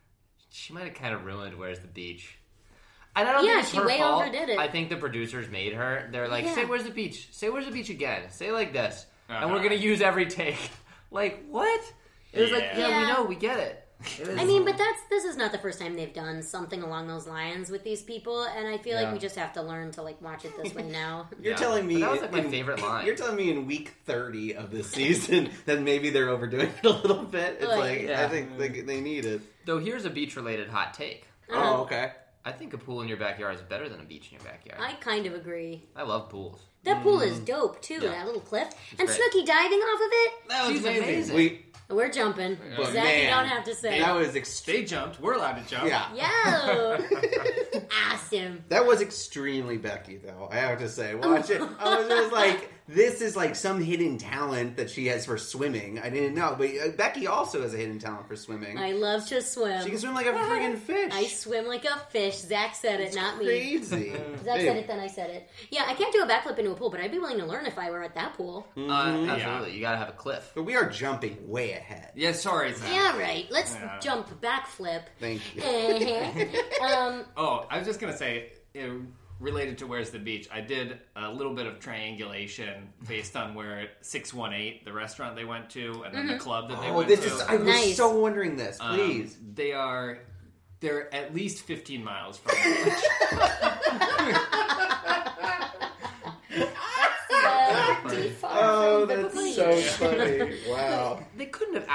[SPEAKER 4] she might have kind of ruined Where's the Beach. And I don't
[SPEAKER 2] Yeah,
[SPEAKER 4] think it's
[SPEAKER 2] she
[SPEAKER 4] her
[SPEAKER 2] way
[SPEAKER 4] fault.
[SPEAKER 2] overdid it.
[SPEAKER 4] I think the producers made her. They're like,
[SPEAKER 2] Yeah.
[SPEAKER 4] say Where's the Beach? Say Where's the Beach again. Say it like this. And we're
[SPEAKER 1] Uh-huh.
[SPEAKER 4] going to use every take. Like, what? It was like,
[SPEAKER 1] Yeah.
[SPEAKER 4] yeah,
[SPEAKER 2] Yeah.
[SPEAKER 4] we know, we get it. It was-
[SPEAKER 2] I mean, but that's this is not the first time they've done something along those lines with these people, and I feel
[SPEAKER 3] Yeah.
[SPEAKER 2] like we just have to learn to like watch it this way now.
[SPEAKER 3] You're
[SPEAKER 4] Yeah.
[SPEAKER 3] telling me
[SPEAKER 4] But that was like my
[SPEAKER 3] in-
[SPEAKER 4] favorite line.
[SPEAKER 3] You're telling me in week thirty of this season that maybe they're overdoing it a little bit. It's
[SPEAKER 2] Like-
[SPEAKER 3] like
[SPEAKER 4] Yeah.
[SPEAKER 3] I think they, they need it.
[SPEAKER 4] Though here's a beach-related hot take.
[SPEAKER 3] Oh, okay.
[SPEAKER 4] I think a pool in your backyard is better than a beach in your backyard.
[SPEAKER 2] I kind of agree.
[SPEAKER 4] I love pools.
[SPEAKER 2] That pool is dope too.
[SPEAKER 4] Yeah.
[SPEAKER 2] That little cliff and
[SPEAKER 4] great.
[SPEAKER 2] Snooki diving off of it.
[SPEAKER 1] That was
[SPEAKER 4] She's
[SPEAKER 1] amazing.
[SPEAKER 4] amazing.
[SPEAKER 3] We
[SPEAKER 2] We're jumping.
[SPEAKER 3] But
[SPEAKER 2] Zach,
[SPEAKER 3] man,
[SPEAKER 2] you don't have to say.
[SPEAKER 3] that was
[SPEAKER 1] They
[SPEAKER 3] extreme.
[SPEAKER 1] jumped. We're allowed to jump.
[SPEAKER 3] Yeah.
[SPEAKER 2] Yo, awesome.
[SPEAKER 3] That was extremely Becky, though. I have to say, watch it. I was just like, this is like some hidden talent that she has for swimming. I didn't know, but uh, Becky also has a hidden talent for swimming.
[SPEAKER 2] I love to swim.
[SPEAKER 3] She can swim like a friggin' fish.
[SPEAKER 2] I swim like a fish. Zach said it,
[SPEAKER 3] It's
[SPEAKER 2] not me.
[SPEAKER 3] crazy.
[SPEAKER 2] Zach
[SPEAKER 3] Hey.
[SPEAKER 2] said it, then I said it. Yeah, I can't do a backflip into a pool, but I'd be willing to learn if I were at that pool.
[SPEAKER 4] Uh,
[SPEAKER 3] Mhm.
[SPEAKER 4] absolutely. You gotta have a cliff.
[SPEAKER 3] But we are jumping way ahead.
[SPEAKER 1] Yeah, sorry, Zach.
[SPEAKER 2] Yeah, right. Let's
[SPEAKER 1] Yeah.
[SPEAKER 2] jump backflip.
[SPEAKER 3] Thank you.
[SPEAKER 2] Uh-huh. um,
[SPEAKER 1] Oh, I was just gonna say, uh, related to Where's the Beach, I did a little bit of triangulation based on where six one eight, the restaurant they went to, and then the club that they
[SPEAKER 3] Oh,
[SPEAKER 1] went
[SPEAKER 3] this
[SPEAKER 1] to.
[SPEAKER 3] is. I was
[SPEAKER 2] Nice.
[SPEAKER 3] so wondering this.
[SPEAKER 1] Um,
[SPEAKER 3] Please.
[SPEAKER 1] they are. They're at least fifteen miles from the beach.
[SPEAKER 2] uh, pretty far
[SPEAKER 3] Oh,
[SPEAKER 2] from the
[SPEAKER 3] that's
[SPEAKER 2] beach.
[SPEAKER 3] so funny.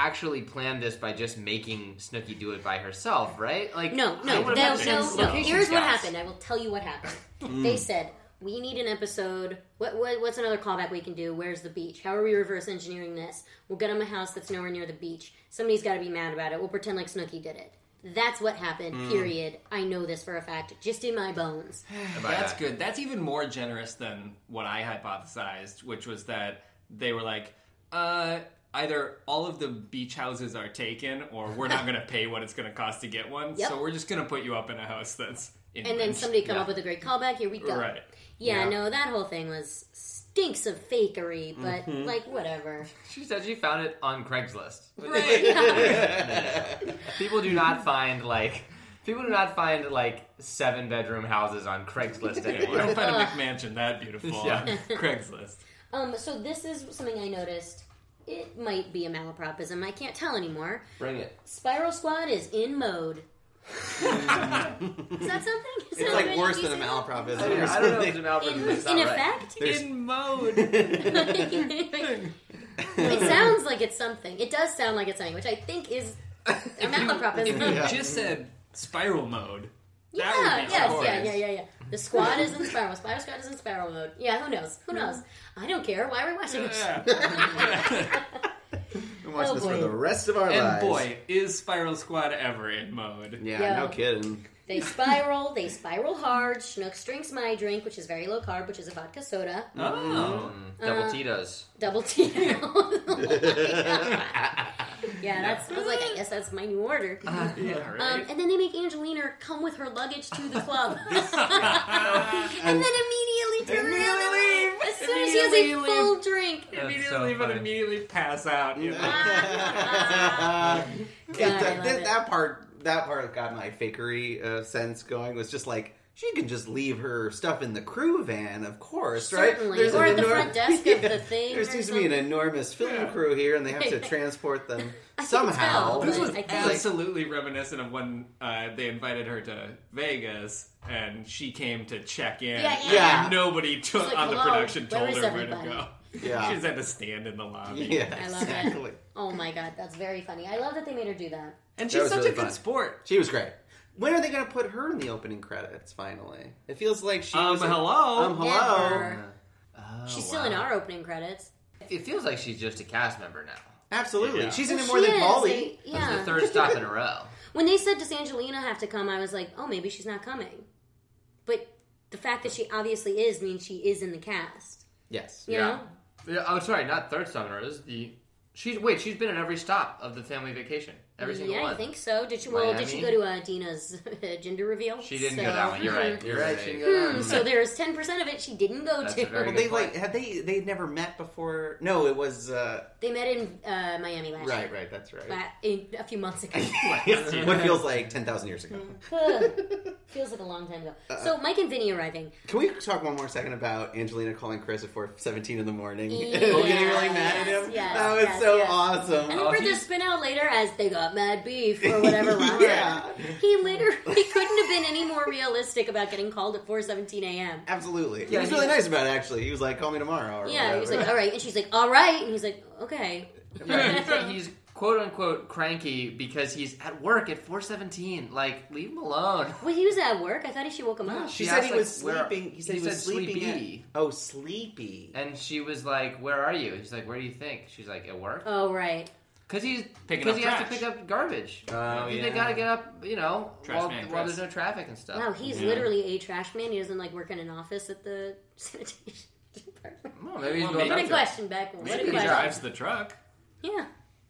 [SPEAKER 4] actually planned this by just making Snooki do it by herself, right? Like
[SPEAKER 2] No,
[SPEAKER 4] I
[SPEAKER 2] no,
[SPEAKER 4] would've
[SPEAKER 2] no,
[SPEAKER 4] had
[SPEAKER 2] no,
[SPEAKER 4] some
[SPEAKER 2] no.
[SPEAKER 4] location
[SPEAKER 2] Here's what
[SPEAKER 4] scouts.
[SPEAKER 2] happened. I will tell you what happened. They said, we need an episode. What, what What's another callback we can do? Where's the beach? How are we reverse engineering this? We'll get them a house that's nowhere near the beach. Somebody's got to be mad about it. We'll pretend like Snooki did it. That's what happened, period. I know this for a fact, just in my bones.
[SPEAKER 1] That's good. That's even more generous than what I hypothesized, which was that they were like, uh, either all of the beach houses are taken, or we're not going to pay what it's going to cost to get one,
[SPEAKER 2] Yep.
[SPEAKER 1] so we're just going to put you up in a house that's inland.
[SPEAKER 2] And then somebody come
[SPEAKER 1] Yeah.
[SPEAKER 2] up with a great callback. Here we go.
[SPEAKER 1] Right.
[SPEAKER 2] Yeah,
[SPEAKER 3] Yeah.
[SPEAKER 2] no, that whole thing was stinks of fakery, but
[SPEAKER 3] Mm-hmm.
[SPEAKER 2] like whatever.
[SPEAKER 4] She said she found it on Craigslist.
[SPEAKER 2] Right.
[SPEAKER 4] People do not find like people do not find like seven bedroom houses on Craigslist
[SPEAKER 1] You
[SPEAKER 4] anymore.
[SPEAKER 1] don't find a McMansion that beautiful
[SPEAKER 4] Yeah.
[SPEAKER 1] on Craigslist.
[SPEAKER 2] um, so this is something I noticed. It might be a malapropism. I can't tell anymore.
[SPEAKER 4] Bring it.
[SPEAKER 2] Spiral Squad is in mode. Is that something? Is
[SPEAKER 3] It's
[SPEAKER 2] that
[SPEAKER 3] like
[SPEAKER 2] what
[SPEAKER 3] worse
[SPEAKER 2] you
[SPEAKER 3] than a
[SPEAKER 2] say?
[SPEAKER 3] malapropism.
[SPEAKER 4] I
[SPEAKER 3] or
[SPEAKER 4] don't know if
[SPEAKER 3] something.
[SPEAKER 4] it's a malapropism.
[SPEAKER 2] In,
[SPEAKER 4] It's
[SPEAKER 2] in
[SPEAKER 4] not right.
[SPEAKER 2] effect?
[SPEAKER 3] There's-
[SPEAKER 1] In mode.
[SPEAKER 2] It sounds like it's something. It does sound like it's something, which I think is a malapropism.
[SPEAKER 1] If you
[SPEAKER 3] Yeah.
[SPEAKER 1] just said spiral mode,
[SPEAKER 2] Yeah,
[SPEAKER 1] that would be
[SPEAKER 2] yes,
[SPEAKER 1] horrid.
[SPEAKER 2] yeah, yeah, yeah, yeah. The squad is in spiral. Spiral Squad is in spiral mode. Yeah, who knows? Who knows? I don't care. Why are we watching this?
[SPEAKER 1] Yeah.
[SPEAKER 3] We'll watch
[SPEAKER 2] Oh,
[SPEAKER 3] this
[SPEAKER 2] boy.
[SPEAKER 3] for the rest of our
[SPEAKER 1] And
[SPEAKER 3] lives.
[SPEAKER 1] boy, is Spiral Squad ever in mode.
[SPEAKER 3] Yeah,
[SPEAKER 2] Yeah.
[SPEAKER 3] no kidding.
[SPEAKER 2] They spiral. They spiral hard. Schnooks drinks my drink, which is very low carb, which is a vodka soda.
[SPEAKER 1] Oh.
[SPEAKER 4] Mm, double
[SPEAKER 2] Uh,
[SPEAKER 4] Tito's.
[SPEAKER 2] Double T. Yeah, that's. I was like, I guess that's my new order.
[SPEAKER 1] Yeah, right.
[SPEAKER 2] Um, and then they make Angelina come with her luggage to the club, and
[SPEAKER 3] And-
[SPEAKER 2] then immediately turn around and
[SPEAKER 1] Immediately
[SPEAKER 2] leave
[SPEAKER 1] leave.
[SPEAKER 2] as soon as she has a
[SPEAKER 1] Immediately
[SPEAKER 2] full
[SPEAKER 1] leave.
[SPEAKER 2] drink.
[SPEAKER 4] That's
[SPEAKER 1] immediately,
[SPEAKER 4] so
[SPEAKER 1] but
[SPEAKER 4] funny.
[SPEAKER 1] immediately pass out. You know?
[SPEAKER 2] God,
[SPEAKER 3] It-
[SPEAKER 2] I
[SPEAKER 3] that,
[SPEAKER 2] love
[SPEAKER 3] that-
[SPEAKER 2] it.
[SPEAKER 3] that part, that part got my fakery uh, sense going. Was just like she can just leave her stuff in the crew van, of course, right?
[SPEAKER 2] Certainly. Or
[SPEAKER 3] an
[SPEAKER 2] at the
[SPEAKER 3] enor-
[SPEAKER 2] front desk of the thing
[SPEAKER 3] There
[SPEAKER 2] or
[SPEAKER 3] seems to be an
[SPEAKER 2] something.
[SPEAKER 3] enormous film
[SPEAKER 1] Yeah.
[SPEAKER 3] crew here, and they have to transport them
[SPEAKER 2] I can
[SPEAKER 3] somehow.
[SPEAKER 2] tell,
[SPEAKER 1] This
[SPEAKER 2] but
[SPEAKER 1] was
[SPEAKER 2] I think-
[SPEAKER 1] absolutely reminiscent of when uh, they invited her to Vegas and she came to check in.
[SPEAKER 2] Yeah, yeah.
[SPEAKER 3] Yeah.
[SPEAKER 1] And nobody took,
[SPEAKER 2] like,
[SPEAKER 1] on the
[SPEAKER 2] "Hello,
[SPEAKER 1] production
[SPEAKER 2] where
[SPEAKER 1] told
[SPEAKER 2] is
[SPEAKER 1] her where to
[SPEAKER 2] everybody?"
[SPEAKER 1] go.
[SPEAKER 3] Yeah.
[SPEAKER 1] She just had to stand in the lobby.
[SPEAKER 3] Yeah,
[SPEAKER 2] I love it.
[SPEAKER 3] exactly.
[SPEAKER 2] Oh my god, that's very funny. I love that they made her do that.
[SPEAKER 1] And
[SPEAKER 3] That
[SPEAKER 1] she's
[SPEAKER 3] was
[SPEAKER 1] such
[SPEAKER 3] really
[SPEAKER 1] a good
[SPEAKER 3] fun.
[SPEAKER 1] sport.
[SPEAKER 3] She was great. When are they going to put her in the opening credits? Finally, it feels like she
[SPEAKER 1] Um,
[SPEAKER 3] was.
[SPEAKER 1] hello?
[SPEAKER 3] Um, hello.
[SPEAKER 2] Never.
[SPEAKER 4] Oh,
[SPEAKER 2] She's
[SPEAKER 4] wow.
[SPEAKER 2] still in our opening credits.
[SPEAKER 4] It feels like she's just a cast member now.
[SPEAKER 3] Absolutely,
[SPEAKER 1] Yeah.
[SPEAKER 3] she's in
[SPEAKER 2] Well,
[SPEAKER 3] it more
[SPEAKER 2] she
[SPEAKER 3] than
[SPEAKER 2] is.
[SPEAKER 3] Polly.
[SPEAKER 2] They-
[SPEAKER 4] This is
[SPEAKER 2] yeah.
[SPEAKER 4] the third stop in a row.
[SPEAKER 2] When they said, does Angelina have to come, I was like, oh, maybe she's not coming. But the fact that she obviously is means she is in the cast.
[SPEAKER 3] Yes.
[SPEAKER 2] You
[SPEAKER 4] Yeah.
[SPEAKER 2] know?
[SPEAKER 4] Yeah, oh, sorry, not third stop in a row. This is the she's wait. She's been in every stop of the family vacation. Every single
[SPEAKER 2] yeah,
[SPEAKER 4] one.
[SPEAKER 2] I think so. Did she? Well, did she go
[SPEAKER 4] Miami?
[SPEAKER 2] to uh, Dina's gender reveal?
[SPEAKER 4] She didn't
[SPEAKER 2] So-
[SPEAKER 4] go that one. You're right. You're right. She didn't go
[SPEAKER 2] Hmm,
[SPEAKER 4] that one.
[SPEAKER 2] so there's ten percent of it she didn't go
[SPEAKER 4] That's
[SPEAKER 2] to.
[SPEAKER 4] a very
[SPEAKER 3] Well,
[SPEAKER 4] good
[SPEAKER 3] they
[SPEAKER 4] point.
[SPEAKER 3] like had they they never met before? No, it was uh,
[SPEAKER 2] They met in uh, Miami last
[SPEAKER 3] right,
[SPEAKER 2] year.
[SPEAKER 3] right. That's right.
[SPEAKER 2] La- in, a few months ago.
[SPEAKER 3] What feels like ten thousand years ago.
[SPEAKER 2] Ugh. Feels like a long time ago.
[SPEAKER 3] Uh,
[SPEAKER 2] So Mike and Vinny arriving.
[SPEAKER 3] Can we talk one more second about Angelina calling Chris at four seventeen in the morning
[SPEAKER 2] Yes,
[SPEAKER 3] and getting really mad at him?
[SPEAKER 2] yes,
[SPEAKER 3] that was
[SPEAKER 2] yes,
[SPEAKER 3] so
[SPEAKER 2] yes.
[SPEAKER 3] awesome.
[SPEAKER 2] And
[SPEAKER 4] Oh,
[SPEAKER 2] then for the
[SPEAKER 4] he's-
[SPEAKER 2] spin out later as they got mad beef or whatever Ron said.
[SPEAKER 3] Yeah.
[SPEAKER 2] He literally couldn't have been any more realistic about getting called at four seventeen a.m.
[SPEAKER 3] Absolutely. He
[SPEAKER 4] Yeah,
[SPEAKER 3] was
[SPEAKER 4] he-
[SPEAKER 3] really nice about it, actually. He was like, call me tomorrow. Or
[SPEAKER 2] Yeah, he was
[SPEAKER 3] whatever.
[SPEAKER 2] like, all right. And she's like, all right. And he's like, okay.
[SPEAKER 4] Yeah, he's, he's quote unquote cranky because he's at work at four seventeen. Like, leave him alone.
[SPEAKER 2] Well, he was at work. I thought he should woke him up.
[SPEAKER 3] She
[SPEAKER 4] She
[SPEAKER 3] said
[SPEAKER 4] asked,
[SPEAKER 3] he was
[SPEAKER 4] like, where-
[SPEAKER 3] sleeping. He said
[SPEAKER 4] he
[SPEAKER 3] he, was
[SPEAKER 4] said
[SPEAKER 3] sleeping.
[SPEAKER 4] sleepy.
[SPEAKER 3] At, oh, sleepy.
[SPEAKER 4] And she was like, "Where are you?" He's like, "Where do you think?" She's like, "At work."
[SPEAKER 2] Oh, right.
[SPEAKER 4] Because he's
[SPEAKER 1] Picking
[SPEAKER 4] because
[SPEAKER 1] up
[SPEAKER 4] he has to
[SPEAKER 1] trash.
[SPEAKER 4] pick up garbage.
[SPEAKER 3] Oh,
[SPEAKER 4] They
[SPEAKER 3] yeah.
[SPEAKER 4] gotta get up, you know,
[SPEAKER 1] Trash
[SPEAKER 4] while,
[SPEAKER 1] man,
[SPEAKER 4] while
[SPEAKER 1] Chris.
[SPEAKER 4] there's no traffic and stuff.
[SPEAKER 2] Wow, he's
[SPEAKER 1] Yeah.
[SPEAKER 2] literally a trash man. He doesn't like work in an office at the sanitation department.
[SPEAKER 4] Well, maybe he's
[SPEAKER 1] Well,
[SPEAKER 4] going
[SPEAKER 1] maybe
[SPEAKER 2] What
[SPEAKER 4] back
[SPEAKER 2] a
[SPEAKER 4] to-
[SPEAKER 2] question, Beck. What
[SPEAKER 1] Maybe
[SPEAKER 2] a
[SPEAKER 1] he
[SPEAKER 2] question.
[SPEAKER 1] drives the truck.
[SPEAKER 2] Yeah.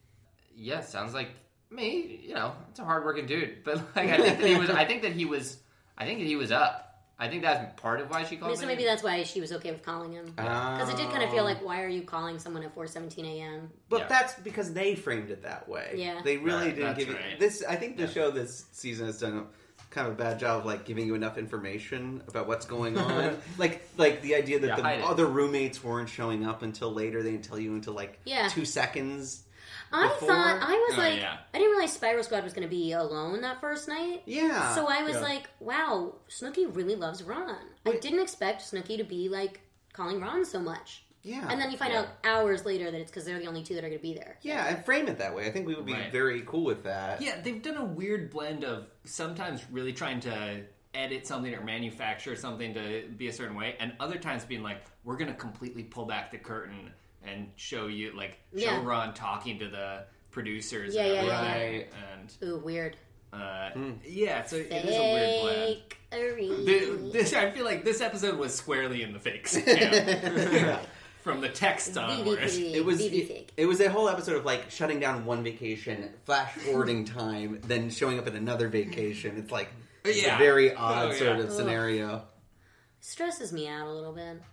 [SPEAKER 4] Yeah, sounds like me. You know, it's a hardworking dude. But like, I think that he was. I think that he was. I think that he was up. I think that's part of why she called
[SPEAKER 2] So
[SPEAKER 4] me.
[SPEAKER 2] maybe that's why she was okay with calling him. Because it did kind of
[SPEAKER 3] Oh.
[SPEAKER 2] feel like, why are you calling someone at four seventeen a.m.?
[SPEAKER 3] But
[SPEAKER 4] Yeah.
[SPEAKER 3] that's because they framed it that way.
[SPEAKER 2] Yeah.
[SPEAKER 3] They really
[SPEAKER 4] Right,
[SPEAKER 3] didn't
[SPEAKER 1] that's
[SPEAKER 3] give you
[SPEAKER 1] right.
[SPEAKER 3] this. I think the
[SPEAKER 1] Yeah.
[SPEAKER 3] show this season has done a kind of a bad job of like giving you enough information about what's going on. like like the idea that
[SPEAKER 4] Yeah, hide
[SPEAKER 3] the
[SPEAKER 4] it.
[SPEAKER 3] other roommates weren't showing up until later. They didn't tell you until like
[SPEAKER 2] Yeah.
[SPEAKER 3] two seconds.
[SPEAKER 2] I
[SPEAKER 3] Before-
[SPEAKER 2] thought, I was
[SPEAKER 1] Oh,
[SPEAKER 2] like,
[SPEAKER 1] yeah.
[SPEAKER 2] I didn't realize Spiral Squad was going to be alone that first night.
[SPEAKER 3] Yeah.
[SPEAKER 2] So I was
[SPEAKER 3] Yeah.
[SPEAKER 2] like, wow, Snooki really loves Ron. I
[SPEAKER 3] Wait.
[SPEAKER 2] didn't expect Snooki to be like calling Ron so much.
[SPEAKER 3] Yeah.
[SPEAKER 2] And then you find
[SPEAKER 4] Yeah.
[SPEAKER 2] out hours later that it's because they're the only two that are going to be there.
[SPEAKER 3] Yeah, and frame it that way. I think we would be
[SPEAKER 1] Right.
[SPEAKER 3] very cool with that.
[SPEAKER 1] Yeah, they've done a weird blend of sometimes really trying to edit something or manufacture something to be a certain way, and other times being like, we're going to completely pull back the curtain and show you, like, show
[SPEAKER 2] Yeah.
[SPEAKER 1] Ron talking to the producers.
[SPEAKER 2] Yeah,
[SPEAKER 1] and
[SPEAKER 2] yeah, yeah,
[SPEAKER 1] everything.
[SPEAKER 3] yeah.
[SPEAKER 1] And,
[SPEAKER 2] Ooh, weird.
[SPEAKER 1] uh,
[SPEAKER 3] Hmm.
[SPEAKER 1] yeah, so it is a weird blend.
[SPEAKER 2] Fakery.
[SPEAKER 1] The- this, I feel like this episode was squarely in the fakes camp. From the text onward.
[SPEAKER 3] It was
[SPEAKER 2] V V
[SPEAKER 3] it,
[SPEAKER 2] fake.
[SPEAKER 3] it was a whole episode of like shutting down one vacation, flash forwarding time, then showing up at another vacation. It's like it's
[SPEAKER 1] Yeah.
[SPEAKER 3] a very odd
[SPEAKER 1] Oh,
[SPEAKER 3] sort
[SPEAKER 1] yeah.
[SPEAKER 3] of scenario.
[SPEAKER 2] Stresses me out a little bit.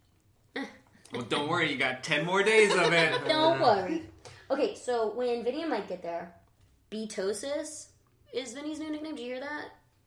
[SPEAKER 1] Well, don't worry, you got ten more days of it.
[SPEAKER 2] Don't worry. Okay, so when Vinny and Mike get there, Betosis is Vinny's new nickname. Did you hear that?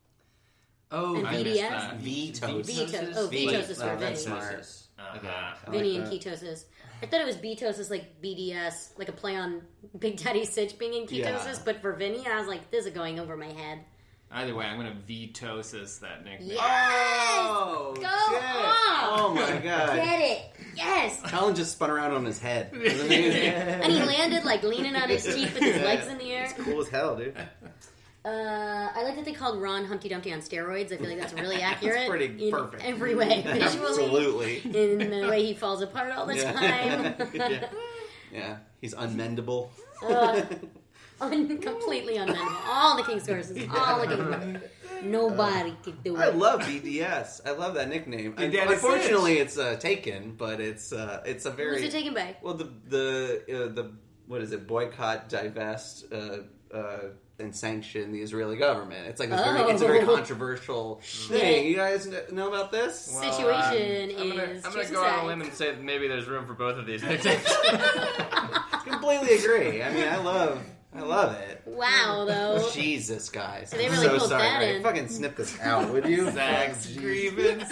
[SPEAKER 1] Oh,
[SPEAKER 2] And
[SPEAKER 1] I missed
[SPEAKER 2] V D S?
[SPEAKER 1] that.
[SPEAKER 3] Vetosis.
[SPEAKER 2] Veto- oh, Vetosis for
[SPEAKER 3] Oh,
[SPEAKER 2] Vinny.
[SPEAKER 3] that's smart.
[SPEAKER 1] Uh-huh.
[SPEAKER 4] Okay.
[SPEAKER 3] I
[SPEAKER 2] Vinny
[SPEAKER 3] like
[SPEAKER 2] and
[SPEAKER 3] that.
[SPEAKER 2] ketosis. I thought it was Betosis like B D S, like a play on Big Daddy Sitch being in ketosis,
[SPEAKER 3] Yeah.
[SPEAKER 2] but for Vinny, I was like, this is going over my head.
[SPEAKER 1] Either way, I'm going to Vetosis that nickname.
[SPEAKER 2] Yes!
[SPEAKER 3] Oh,
[SPEAKER 2] Go
[SPEAKER 3] shit.
[SPEAKER 2] on!
[SPEAKER 3] Oh my god.
[SPEAKER 2] Get it! Yes!
[SPEAKER 3] Colin just spun around on his head. It was amazing.
[SPEAKER 2] And he landed like leaning on his cheek with his legs in the air.
[SPEAKER 3] Cool as hell, dude.
[SPEAKER 2] Uh, I like that they called Ron Humpty Dumpty on steroids. I feel like that's really accurate.
[SPEAKER 3] pretty
[SPEAKER 2] in
[SPEAKER 3] perfect.
[SPEAKER 2] every way. Visually,
[SPEAKER 3] Absolutely.
[SPEAKER 2] in the way he falls apart all the
[SPEAKER 3] Yeah.
[SPEAKER 2] time.
[SPEAKER 3] yeah. Yeah. He's unmendable.
[SPEAKER 2] Uh, un- completely unmendable. All the King's horses. All the King's Nobody could do it.
[SPEAKER 3] I love B D S. I love that nickname.
[SPEAKER 1] Big
[SPEAKER 3] Un-
[SPEAKER 1] Daddy
[SPEAKER 3] Unfortunately, it's uh, taken, but it's uh, it's a very
[SPEAKER 2] Who's it taken by?
[SPEAKER 3] well the the uh, the what is it? Boycott, divest, uh, uh, and sanction the Israeli government. It's like this very, it's a very
[SPEAKER 2] Oh.
[SPEAKER 3] controversial thing. You guys kn- know about this?
[SPEAKER 2] Situation
[SPEAKER 4] I'm gonna,
[SPEAKER 2] is
[SPEAKER 4] I'm gonna
[SPEAKER 2] choose
[SPEAKER 4] go on a
[SPEAKER 2] sides.
[SPEAKER 4] limb and say that maybe there's room for both of these nicknames.
[SPEAKER 3] Completely agree. I mean, I love I love it.
[SPEAKER 2] Wow, though.
[SPEAKER 3] Jesus, guys.
[SPEAKER 2] They
[SPEAKER 3] I'm
[SPEAKER 2] really
[SPEAKER 3] so
[SPEAKER 2] pulled
[SPEAKER 3] sorry.
[SPEAKER 2] that
[SPEAKER 3] Right?
[SPEAKER 2] in.
[SPEAKER 3] Fucking snip this out, would you?
[SPEAKER 1] Zach's
[SPEAKER 3] Jeez.
[SPEAKER 1] grievances.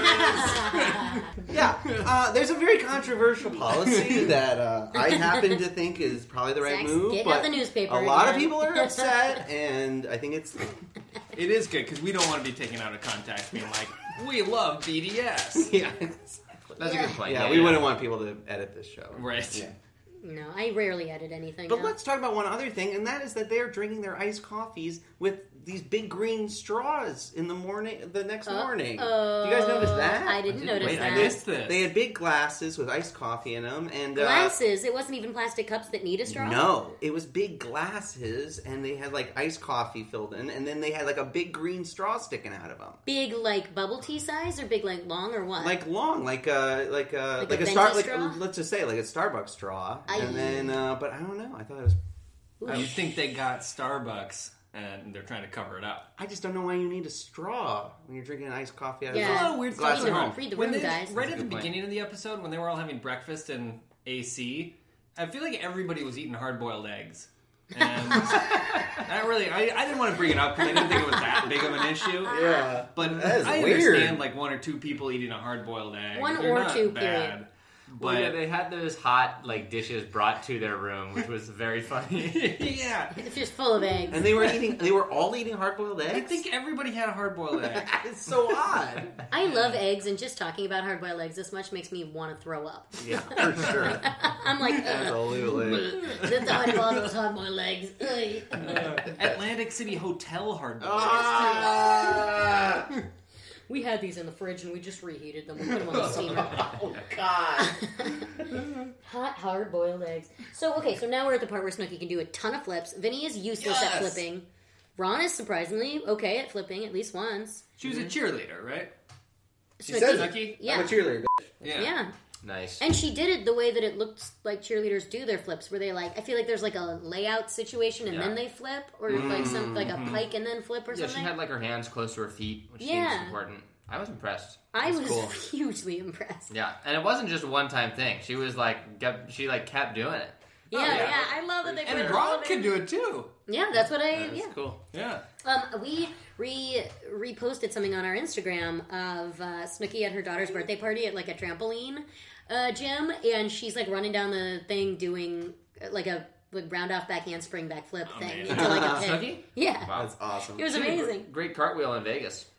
[SPEAKER 3] Yeah, uh, there's a very controversial policy that uh, I happen to think is probably the right
[SPEAKER 2] Zach's
[SPEAKER 3] move,
[SPEAKER 2] getting
[SPEAKER 3] but
[SPEAKER 2] out the newspaper
[SPEAKER 3] a lot of
[SPEAKER 2] again.
[SPEAKER 3] people are upset, and I think it's
[SPEAKER 1] It is good because we don't want to be taken out of context being like, we love B D S.
[SPEAKER 3] yeah,
[SPEAKER 4] That's a good point.
[SPEAKER 3] yeah. We wouldn't want people to edit this show,
[SPEAKER 1] Right.
[SPEAKER 3] Yeah.
[SPEAKER 2] No, I rarely edit anything.
[SPEAKER 3] But
[SPEAKER 2] now.
[SPEAKER 3] let's talk about one other thing, and that is that they're drinking their iced coffees with these big green straws in the morning, the next morning.
[SPEAKER 2] Uh-oh.
[SPEAKER 3] Do you guys notice that?
[SPEAKER 2] I didn't
[SPEAKER 4] didn't-
[SPEAKER 2] notice
[SPEAKER 1] Wait, I
[SPEAKER 2] that.
[SPEAKER 1] missed this.
[SPEAKER 3] They had big glasses with iced coffee in them, and uh,
[SPEAKER 2] Glasses. It wasn't even plastic cups that need a straw.
[SPEAKER 3] no, it was big glasses, and they had like iced coffee filled in, and then they had like a big green straw sticking out of them,
[SPEAKER 2] Big like bubble tea size or big like long or what?
[SPEAKER 3] like long, like a like a
[SPEAKER 2] Like
[SPEAKER 3] like,
[SPEAKER 2] a
[SPEAKER 3] a, star,
[SPEAKER 2] venti
[SPEAKER 3] like
[SPEAKER 2] straw?
[SPEAKER 3] let's just say like a Starbucks straw,
[SPEAKER 2] Aye.
[SPEAKER 3] and then uh, but I don't know, I thought it was.
[SPEAKER 1] You think they got Starbucks and they're trying to cover it up.
[SPEAKER 3] I just don't know why you need a straw when you're drinking iced coffee out
[SPEAKER 2] Yeah.
[SPEAKER 3] of
[SPEAKER 1] There's a
[SPEAKER 3] a
[SPEAKER 1] lot of weird
[SPEAKER 3] glass
[SPEAKER 1] stuff
[SPEAKER 3] at
[SPEAKER 2] Read the-
[SPEAKER 3] home.
[SPEAKER 2] read the
[SPEAKER 1] When
[SPEAKER 2] room,
[SPEAKER 1] they-
[SPEAKER 2] guys.
[SPEAKER 1] Right at
[SPEAKER 4] That's a
[SPEAKER 1] the
[SPEAKER 4] good point.
[SPEAKER 1] beginning of the episode, when they were all having breakfast in A C, I feel like everybody was eating hard-boiled eggs. And I really, I, I didn't want to bring it up because I didn't think it was that big of an issue.
[SPEAKER 3] Yeah,
[SPEAKER 1] But
[SPEAKER 3] that is
[SPEAKER 1] I
[SPEAKER 3] weird.
[SPEAKER 1] understand like one or two people eating a hard-boiled egg.
[SPEAKER 2] One
[SPEAKER 1] They're
[SPEAKER 2] or
[SPEAKER 1] not
[SPEAKER 2] two,
[SPEAKER 1] bad.
[SPEAKER 2] period.
[SPEAKER 4] Well, yeah,
[SPEAKER 1] But
[SPEAKER 4] they had those hot like dishes brought to their room, which was very funny.
[SPEAKER 1] yeah,
[SPEAKER 2] It's just full of eggs.
[SPEAKER 3] And they were eating. They were all eating hard-boiled eggs.
[SPEAKER 1] I think everybody had a hard-boiled egg.
[SPEAKER 3] it's so odd.
[SPEAKER 2] I love eggs, and just talking about hard boiled eggs this much makes me want to throw up.
[SPEAKER 3] Yeah, for sure.
[SPEAKER 2] I'm like,
[SPEAKER 3] Absolutely.
[SPEAKER 2] that's how I bought those hard boiled eggs. Ugh.
[SPEAKER 1] Atlantic City Hotel hard-boiled
[SPEAKER 3] Ah!
[SPEAKER 2] We had these in the fridge, and we just reheated them. We put them on the steamer.
[SPEAKER 3] Oh God.
[SPEAKER 2] Hot, hard-boiled eggs. So, okay, so now we're at the part where Snooki can do a ton of flips. Vinny is useless at
[SPEAKER 1] Yes!
[SPEAKER 2] flipping. Ron is surprisingly okay at flipping, at least once.
[SPEAKER 1] She was a cheerleader, right?
[SPEAKER 3] She says
[SPEAKER 2] Snooki-
[SPEAKER 3] it.
[SPEAKER 1] Snooki?
[SPEAKER 2] Yeah.
[SPEAKER 3] I'm a cheerleader. bitch.
[SPEAKER 1] Yeah.
[SPEAKER 2] Yeah.
[SPEAKER 4] Nice.
[SPEAKER 2] And she did it the way that it looked like cheerleaders do their flips, where they like, I feel like there's like a layout situation and
[SPEAKER 4] Yeah.
[SPEAKER 2] then they flip, or like some like a pike and then flip or
[SPEAKER 4] Yeah, she
[SPEAKER 2] something.
[SPEAKER 4] had like her hands close to her feet, which
[SPEAKER 2] Yeah.
[SPEAKER 4] seems important. I was impressed.
[SPEAKER 2] I
[SPEAKER 3] That's
[SPEAKER 2] was
[SPEAKER 3] cool.
[SPEAKER 2] hugely impressed.
[SPEAKER 4] Yeah, and it wasn't just a one-time thing. She was like, kept, she like kept doing it.
[SPEAKER 2] Yeah,
[SPEAKER 1] Oh,
[SPEAKER 2] yeah,
[SPEAKER 1] yeah.
[SPEAKER 2] I love that they put
[SPEAKER 1] And
[SPEAKER 2] it all
[SPEAKER 1] Ron
[SPEAKER 2] in.
[SPEAKER 1] could do it too.
[SPEAKER 2] Yeah, that's what I.
[SPEAKER 3] That's
[SPEAKER 2] yeah.
[SPEAKER 3] cool.
[SPEAKER 1] Yeah.
[SPEAKER 2] Um, we re reposted something on our Instagram of uh, Snooki at her daughter's birthday party at like a trampoline uh, gym, and she's like running down the thing doing uh, like a like round off back handspring back flip thing
[SPEAKER 1] Amazing.
[SPEAKER 2] into like a pit.
[SPEAKER 4] Snooki?
[SPEAKER 2] Yeah,
[SPEAKER 4] Wow.
[SPEAKER 3] That's awesome.
[SPEAKER 2] it was
[SPEAKER 4] She did a
[SPEAKER 2] amazing.
[SPEAKER 4] Great cartwheel in Vegas.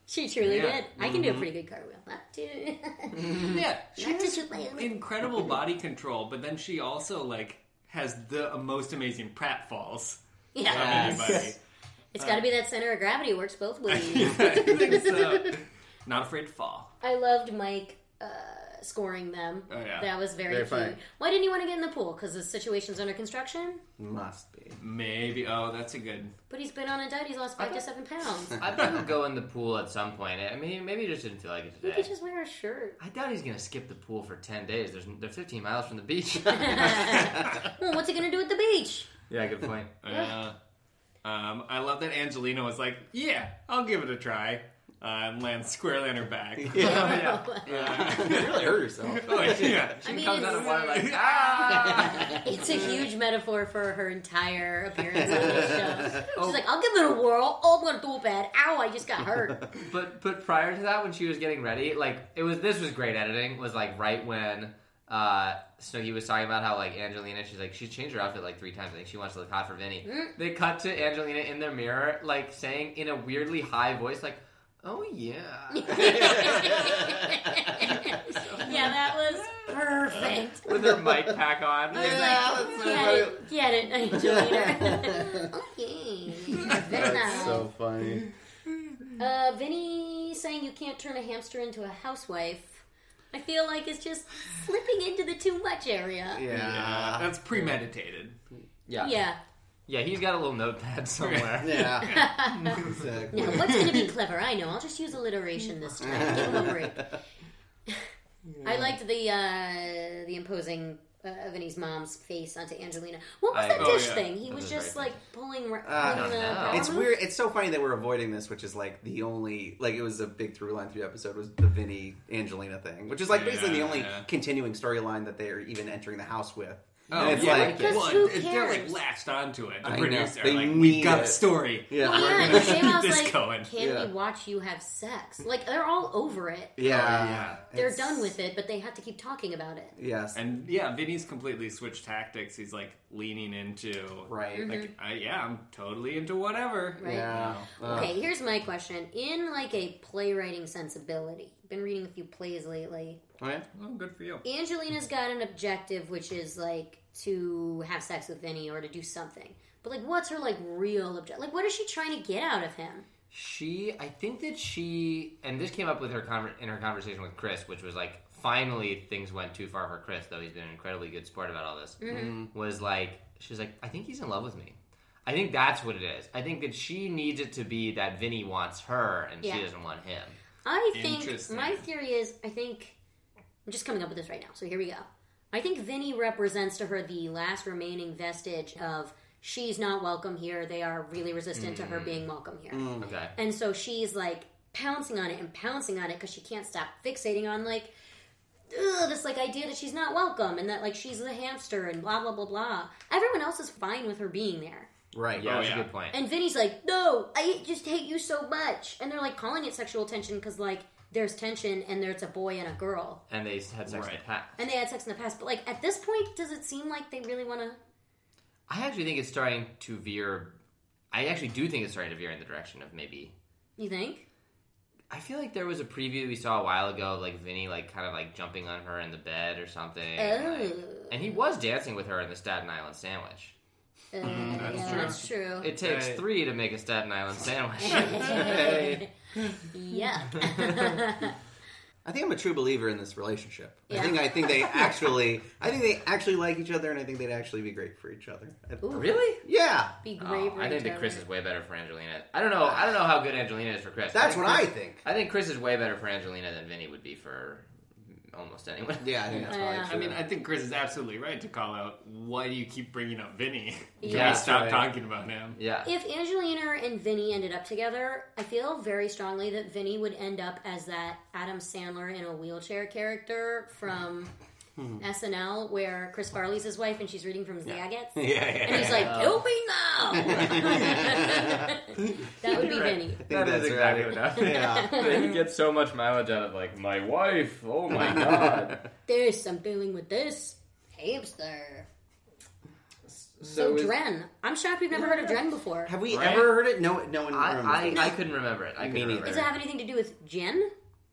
[SPEAKER 2] She truly
[SPEAKER 1] Yeah.
[SPEAKER 2] did. I can do a pretty good cartwheel. Not too.
[SPEAKER 1] Yeah, she
[SPEAKER 2] Not to
[SPEAKER 1] has
[SPEAKER 2] toot my own.
[SPEAKER 1] incredible body control, but then she also like has the most amazing prat falls.
[SPEAKER 2] Yeah.
[SPEAKER 1] Of
[SPEAKER 3] Yes.
[SPEAKER 1] anybody.
[SPEAKER 2] It's got to be that center of gravity. It works both ways.
[SPEAKER 1] I think so. Not afraid to fall.
[SPEAKER 2] I loved Mike uh, scoring them.
[SPEAKER 1] Oh, yeah.
[SPEAKER 2] That was very,
[SPEAKER 3] Very
[SPEAKER 2] cute.
[SPEAKER 3] funny.
[SPEAKER 2] Why didn't you want to get in the pool? Because the situation's under construction?
[SPEAKER 3] Must be.
[SPEAKER 1] Maybe. Oh, that's a good.
[SPEAKER 2] But he's been on a diet. He's lost five to seven pounds.
[SPEAKER 4] I bet he'll go in the pool at some point. I mean, maybe he just didn't feel like it
[SPEAKER 2] He
[SPEAKER 4] today.
[SPEAKER 2] could just wear a shirt.
[SPEAKER 4] I doubt he's gonna skip the pool for ten days. There's they're fifteen miles from the beach.
[SPEAKER 2] Well, what's he going to do at the beach?
[SPEAKER 4] Yeah, good point.
[SPEAKER 1] Uh, um, I love that Angelina was like, "Yeah, I'll give it a try," uh, and lands squarely on her back.
[SPEAKER 3] Yeah.
[SPEAKER 1] Uh,
[SPEAKER 3] You really hurt yourself.
[SPEAKER 1] oh yeah.
[SPEAKER 2] I mean,
[SPEAKER 4] Comes out of
[SPEAKER 2] it's,
[SPEAKER 4] water like ah.
[SPEAKER 2] it's a huge metaphor for her entire appearance on this show. She's like, I'll give it a whirl. Oh, I'm going to do bad. Ow, I just got hurt.
[SPEAKER 4] But but prior to that, when she was getting ready, like it was this was great editing. Was like right when uh, Snooki was talking about how like Angelina, she's like she's changed her outfit like three times. I think she wants to look hot for Vinny. They cut to Angelina in their mirror, like saying in a weirdly high voice, like, "Oh yeah."
[SPEAKER 2] Yeah, that was perfect.
[SPEAKER 4] With her mic pack on.
[SPEAKER 2] I was like, get it, get it, Angelina. Okay. Very
[SPEAKER 3] That's
[SPEAKER 2] nice.
[SPEAKER 3] so funny.
[SPEAKER 2] Uh, Vinny saying you can't turn a hamster into a housewife. I feel like it's just slipping into the too much area.
[SPEAKER 1] Yeah,
[SPEAKER 3] Yeah.
[SPEAKER 1] that's premeditated.
[SPEAKER 4] Yeah.
[SPEAKER 2] Yeah.
[SPEAKER 4] Yeah, he's got a little notepad somewhere.
[SPEAKER 3] Yeah. Exactly.
[SPEAKER 2] Now, what's going to be clever? I know. I'll just use alliteration this time. Give him a break. I liked the uh, the imposing uh, Vinny's mom's face onto Angelina. What was
[SPEAKER 4] I-
[SPEAKER 2] that
[SPEAKER 1] oh,
[SPEAKER 2] dish
[SPEAKER 1] yeah.
[SPEAKER 2] thing? He
[SPEAKER 4] That
[SPEAKER 2] was
[SPEAKER 4] was
[SPEAKER 2] just
[SPEAKER 4] very
[SPEAKER 2] like pulling, ra-
[SPEAKER 3] Uh,
[SPEAKER 2] pulling the
[SPEAKER 4] no.
[SPEAKER 2] power
[SPEAKER 3] It's
[SPEAKER 2] move?
[SPEAKER 3] weird. It's so funny that we're avoiding this, which is like the only, like it was a big through line through the episode was the Vinny Angelina thing, which is like basically the
[SPEAKER 1] Yeah,
[SPEAKER 3] only
[SPEAKER 1] yeah.
[SPEAKER 3] continuing storyline that they're even entering the house with.
[SPEAKER 1] Oh,
[SPEAKER 3] and it's
[SPEAKER 1] yeah,
[SPEAKER 3] like,
[SPEAKER 2] Because
[SPEAKER 1] well,
[SPEAKER 2] who
[SPEAKER 1] it- they're like
[SPEAKER 2] cares?
[SPEAKER 1] latched onto it. The
[SPEAKER 3] I know.
[SPEAKER 1] producer,
[SPEAKER 3] They
[SPEAKER 1] like,
[SPEAKER 3] need
[SPEAKER 1] we've got a
[SPEAKER 3] it.
[SPEAKER 1] story.
[SPEAKER 3] yeah,
[SPEAKER 2] Well,
[SPEAKER 1] We're
[SPEAKER 2] yeah,
[SPEAKER 1] gonna
[SPEAKER 2] and
[SPEAKER 1] keep
[SPEAKER 2] J-Law's
[SPEAKER 1] this
[SPEAKER 2] like,
[SPEAKER 1] going.
[SPEAKER 2] can
[SPEAKER 3] Yeah.
[SPEAKER 2] we watch you have sex? Like, they're all over it.
[SPEAKER 3] yeah,
[SPEAKER 1] yeah.
[SPEAKER 2] They're
[SPEAKER 3] It's-
[SPEAKER 2] done with it, but they have to keep talking about it.
[SPEAKER 3] Yes,
[SPEAKER 1] And yeah, Vinny's completely switched tactics. He's like leaning into
[SPEAKER 3] right.
[SPEAKER 1] like, I, yeah, I'm totally into whatever.
[SPEAKER 2] Right.
[SPEAKER 3] Yeah. Ugh.
[SPEAKER 2] Okay, here's my question. In like a playwriting sensibility, been reading a few plays lately.
[SPEAKER 3] Okay.
[SPEAKER 1] Well, good for you.
[SPEAKER 2] Angelina's got an objective, which is like to have sex with Vinny or to do something. But like, what's her like real objective? Like, what is she trying to get out of him?
[SPEAKER 4] She, I think that she, and this came up with her conver- in her conversation with Chris, which was like, finally things went too far for Chris, though he's been an incredibly good sport about all this.
[SPEAKER 2] Mm-hmm.
[SPEAKER 4] Was like, she was like, I think he's in love with me. I think that's what it is. I think that she needs it to be that Vinny wants her and
[SPEAKER 2] Yeah.
[SPEAKER 4] she doesn't want him.
[SPEAKER 2] I think
[SPEAKER 1] Interesting.
[SPEAKER 2] my theory is I think I'm just coming up with this right now. So here we go. I think Vinny represents to her the last remaining vestige of she's not welcome here. They are really resistant to her being welcome here.
[SPEAKER 4] Okay.
[SPEAKER 2] And so she's like pouncing on it and pouncing on it because she can't stop fixating on like ugh, this like idea that she's not welcome and that like she's a hamster and blah blah blah blah. Everyone else is fine with her being there.
[SPEAKER 3] Right.
[SPEAKER 4] Yeah,
[SPEAKER 1] Oh,
[SPEAKER 4] that's
[SPEAKER 1] yeah.
[SPEAKER 4] a good point.
[SPEAKER 2] And Vinny's like, no, I just hate you so much. And they're like calling it sexual tension because like there's tension and there's a boy and a girl.
[SPEAKER 4] And they had sex in the
[SPEAKER 1] Right.
[SPEAKER 4] past.
[SPEAKER 2] And they had sex in the past. But like at this point, does it seem like they really want to...
[SPEAKER 4] I actually think it's starting to veer. I actually do think it's starting to veer in the direction of maybe.
[SPEAKER 2] You think?
[SPEAKER 4] I feel like there was a preview we saw a while ago of like Vinny like kind of like jumping on her in the bed or something. And, like-
[SPEAKER 2] Oh.
[SPEAKER 4] and he was dancing with her in the Staten Island sandwich.
[SPEAKER 2] Uh,
[SPEAKER 1] that's
[SPEAKER 2] yeah,
[SPEAKER 1] true.
[SPEAKER 2] that's true.
[SPEAKER 4] It takes
[SPEAKER 1] Right.
[SPEAKER 4] three to make a Staten Island sandwich. Hey.
[SPEAKER 2] Yeah.
[SPEAKER 3] I think I'm a true believer in this relationship.
[SPEAKER 2] Yeah.
[SPEAKER 3] I think I think they actually I think they actually like each other, and I think they'd actually be great for each other.
[SPEAKER 2] Ooh.
[SPEAKER 4] Really?
[SPEAKER 3] Yeah,
[SPEAKER 2] Be
[SPEAKER 4] Oh,
[SPEAKER 2] great.
[SPEAKER 4] I think that Chris is way better for Angelina. I don't know. I don't know how good Angelina is for Chris.
[SPEAKER 3] that's
[SPEAKER 4] think
[SPEAKER 3] what
[SPEAKER 4] Chris-
[SPEAKER 3] I think.
[SPEAKER 4] I think Chris is way better for Angelina than Vinny would be for almost anyone.
[SPEAKER 3] Yeah, I think that's
[SPEAKER 2] Yeah.
[SPEAKER 3] probably true.
[SPEAKER 1] I mean, I think Chris is absolutely right to call out, why do you keep bringing up Vinny? Can
[SPEAKER 2] Yeah.
[SPEAKER 1] we stop
[SPEAKER 3] Right.
[SPEAKER 1] talking about him?
[SPEAKER 4] Yeah.
[SPEAKER 2] If Angelina and Vinny ended up together, I feel very strongly that Vinny would end up as that Adam Sandler in a wheelchair character from S N L, where Chris Farley's his wife and she's reading from Zagat's.
[SPEAKER 3] yeah, yeah.
[SPEAKER 2] And he's like, kill me now! That would be Vinny.
[SPEAKER 3] I think
[SPEAKER 4] That
[SPEAKER 3] that's
[SPEAKER 4] is exactly
[SPEAKER 3] right.
[SPEAKER 4] what happened.
[SPEAKER 3] Yeah.
[SPEAKER 4] He gets so much mileage out of like my wife. Oh my god.
[SPEAKER 2] There's something with this hamster. So,
[SPEAKER 3] is-
[SPEAKER 2] Dren. I'm shocked we've never heard of Dren before.
[SPEAKER 3] Have we
[SPEAKER 1] Right.
[SPEAKER 3] ever heard it? No, no one
[SPEAKER 4] I,
[SPEAKER 3] remembers.
[SPEAKER 4] I, I couldn't remember it. I
[SPEAKER 3] Me
[SPEAKER 4] couldn't remember
[SPEAKER 3] neither.
[SPEAKER 2] Does
[SPEAKER 4] it.
[SPEAKER 2] it have anything to do with Jen?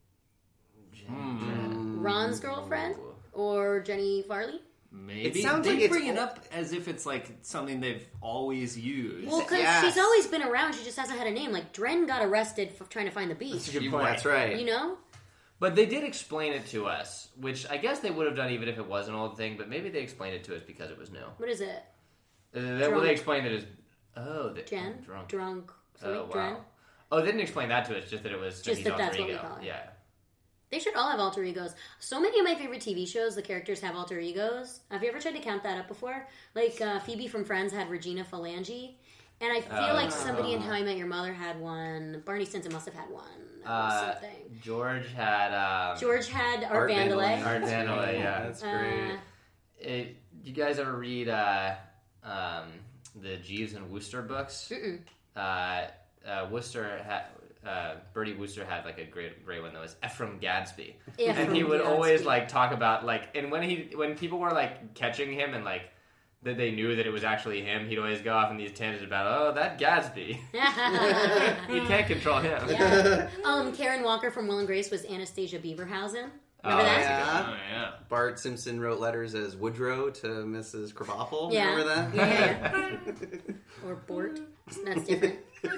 [SPEAKER 3] Mm.
[SPEAKER 2] Ron's girlfriend? Or Jenny Farley?
[SPEAKER 1] Maybe
[SPEAKER 3] It sounds
[SPEAKER 1] they
[SPEAKER 3] like it's
[SPEAKER 1] bring it
[SPEAKER 3] all-
[SPEAKER 1] up as if it's like something they've always used.
[SPEAKER 2] Well, because
[SPEAKER 3] Yes.
[SPEAKER 2] she's always been around, she just hasn't had a name. Like, Dren got arrested for trying to find the beach.
[SPEAKER 3] That's a good
[SPEAKER 1] You're
[SPEAKER 3] point.
[SPEAKER 1] right.
[SPEAKER 3] That's right.
[SPEAKER 2] You know?
[SPEAKER 4] But they did explain it to us, which I guess they would have done even if it was an old thing, but maybe they explained it to us because it was new.
[SPEAKER 2] What is it?
[SPEAKER 4] Uh, they, well,
[SPEAKER 2] Drunk.
[SPEAKER 4] they explained it as, oh, they,
[SPEAKER 2] Jen?
[SPEAKER 4] drunk.
[SPEAKER 2] Drunk.
[SPEAKER 4] Oh,
[SPEAKER 2] Sorry,
[SPEAKER 4] wow.
[SPEAKER 2] Dren.
[SPEAKER 4] Oh, they didn't explain that to us, just that it was
[SPEAKER 2] Just
[SPEAKER 4] Jenny's
[SPEAKER 2] that
[SPEAKER 4] alter
[SPEAKER 2] that's what we
[SPEAKER 4] ego.
[SPEAKER 2] call it.
[SPEAKER 4] Yeah.
[SPEAKER 2] They should all have alter egos. So many of my favorite T V shows, the characters have alter egos. Have you ever tried to count that up before? Like, uh, Phoebe from Friends had Regina Phalange. And I feel
[SPEAKER 4] Oh.
[SPEAKER 2] like somebody in How I Met Your Mother had one. Barney Stinson must have had one. That was
[SPEAKER 4] Uh,
[SPEAKER 2] something.
[SPEAKER 4] George had, um,
[SPEAKER 2] George had Art,
[SPEAKER 3] Art
[SPEAKER 2] Vandelay.
[SPEAKER 3] Vandelay.
[SPEAKER 4] Art Vandelay, yeah.
[SPEAKER 3] That's great.
[SPEAKER 2] Uh,
[SPEAKER 4] It, you guys ever read uh, um, the Jeeves and Wooster books?
[SPEAKER 2] Mm-mm.
[SPEAKER 4] Uh, uh, Wooster had uh, Bertie Wooster had like a great great one that was Ephraim Gadsby,
[SPEAKER 2] Ephraim
[SPEAKER 4] and he would
[SPEAKER 2] Gadsby.
[SPEAKER 4] always like talk about like and when he when people were like catching him and like that they knew that it was actually him, he'd always go off in these tangents about oh that Gadsby, you can't control him.
[SPEAKER 2] Yeah. Um, Karen Walker from Will and Grace was Anastasia Beaverhausen. Remember
[SPEAKER 4] Oh,
[SPEAKER 2] that?
[SPEAKER 3] yeah.
[SPEAKER 1] Oh yeah.
[SPEAKER 3] Bart Simpson wrote letters as Woodrow to Missus Krabappel.
[SPEAKER 2] Yeah.
[SPEAKER 3] Remember that?
[SPEAKER 2] Yeah, yeah. Or Bort. That's different.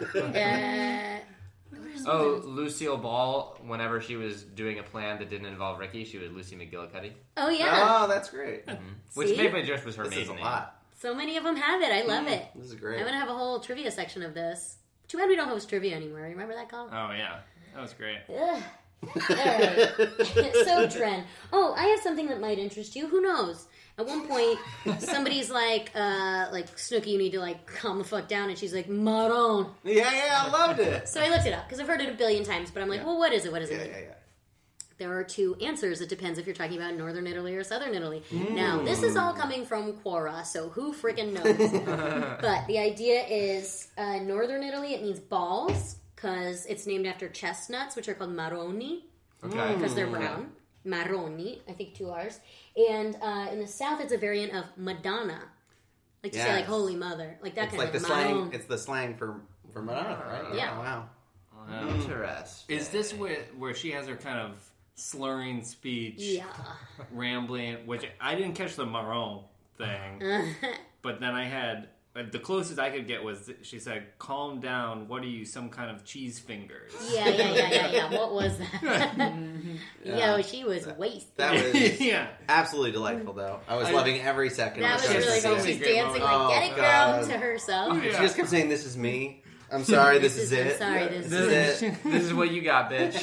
[SPEAKER 2] Uh,
[SPEAKER 4] Oh, Lucille Ball. Whenever she was doing a plan that didn't involve Ricky, she was Lucy McGillicuddy,
[SPEAKER 2] oh, yeah.
[SPEAKER 3] Oh, that's great.
[SPEAKER 4] which
[SPEAKER 2] See?
[SPEAKER 4] maybe just was her
[SPEAKER 3] This
[SPEAKER 4] maiden
[SPEAKER 3] is a
[SPEAKER 4] name.
[SPEAKER 3] lot.
[SPEAKER 2] So many of them have it. I love it.
[SPEAKER 3] This is great.
[SPEAKER 2] I'm going to have a whole trivia section of this. Too bad we don't host trivia anymore. Remember that, Colin?
[SPEAKER 1] Oh yeah. That was great.
[SPEAKER 2] Ugh. Alright. So, Dren. Oh, I have something that might interest you. Who knows? At one point, somebody's like, uh, like, Snooki, you need to, like, calm the fuck down. And she's like, Maron.
[SPEAKER 3] Yeah, yeah, I loved it.
[SPEAKER 2] So I looked it up, because I've heard it a billion times, but I'm like,
[SPEAKER 3] Yeah.
[SPEAKER 2] well, what is it? What does it
[SPEAKER 3] Yeah,
[SPEAKER 2] mean?
[SPEAKER 3] yeah, yeah.
[SPEAKER 2] There are two answers. It depends if you're talking about Northern Italy or Southern Italy.
[SPEAKER 3] Mm.
[SPEAKER 2] Now, this is all coming from Quora, so who freaking knows? But the idea is uh, Northern Italy, it means balls, because it's named after chestnuts, which are called marroni,
[SPEAKER 4] Okay.
[SPEAKER 2] because they're brown. Marroni, I think two R's. And uh, in the South, it's a variant of Madonna. Like to say, like,
[SPEAKER 3] Yes.
[SPEAKER 2] Holy Mother. Like that
[SPEAKER 3] It's
[SPEAKER 2] kind
[SPEAKER 3] like the
[SPEAKER 2] of
[SPEAKER 3] slang.
[SPEAKER 2] Maron.
[SPEAKER 3] It's the slang for for Madonna, right?
[SPEAKER 2] Yeah.
[SPEAKER 3] Oh, wow.
[SPEAKER 1] Wow.
[SPEAKER 4] Interesting.
[SPEAKER 1] Is this where where she has her kind of slurring speech,
[SPEAKER 2] Yeah.
[SPEAKER 1] rambling? Which I didn't catch the marron thing, but then I had uh, the closest I could get was she said, "Calm down. What are you, some kind of cheese fingers?"
[SPEAKER 2] Yeah, yeah, yeah, yeah, yeah. What was that?
[SPEAKER 3] Yeah.
[SPEAKER 2] Yo, she was wasted.
[SPEAKER 3] That was
[SPEAKER 1] yeah.
[SPEAKER 3] absolutely delightful, though. I was
[SPEAKER 1] I-
[SPEAKER 3] loving every second.
[SPEAKER 2] That
[SPEAKER 3] of
[SPEAKER 2] was
[SPEAKER 3] it.
[SPEAKER 2] really
[SPEAKER 1] so
[SPEAKER 2] cool.
[SPEAKER 1] many
[SPEAKER 2] She's
[SPEAKER 1] great
[SPEAKER 2] dancing
[SPEAKER 1] moments.
[SPEAKER 2] like, get it,
[SPEAKER 3] Oh,
[SPEAKER 2] girl,
[SPEAKER 3] God.
[SPEAKER 2] to herself.
[SPEAKER 3] She
[SPEAKER 1] Yeah.
[SPEAKER 3] just kept saying, "This is me. I'm sorry. This,
[SPEAKER 2] This
[SPEAKER 3] is,
[SPEAKER 2] is- I'm
[SPEAKER 3] it.
[SPEAKER 2] sorry, this
[SPEAKER 3] is it."
[SPEAKER 4] This is what you got, bitch.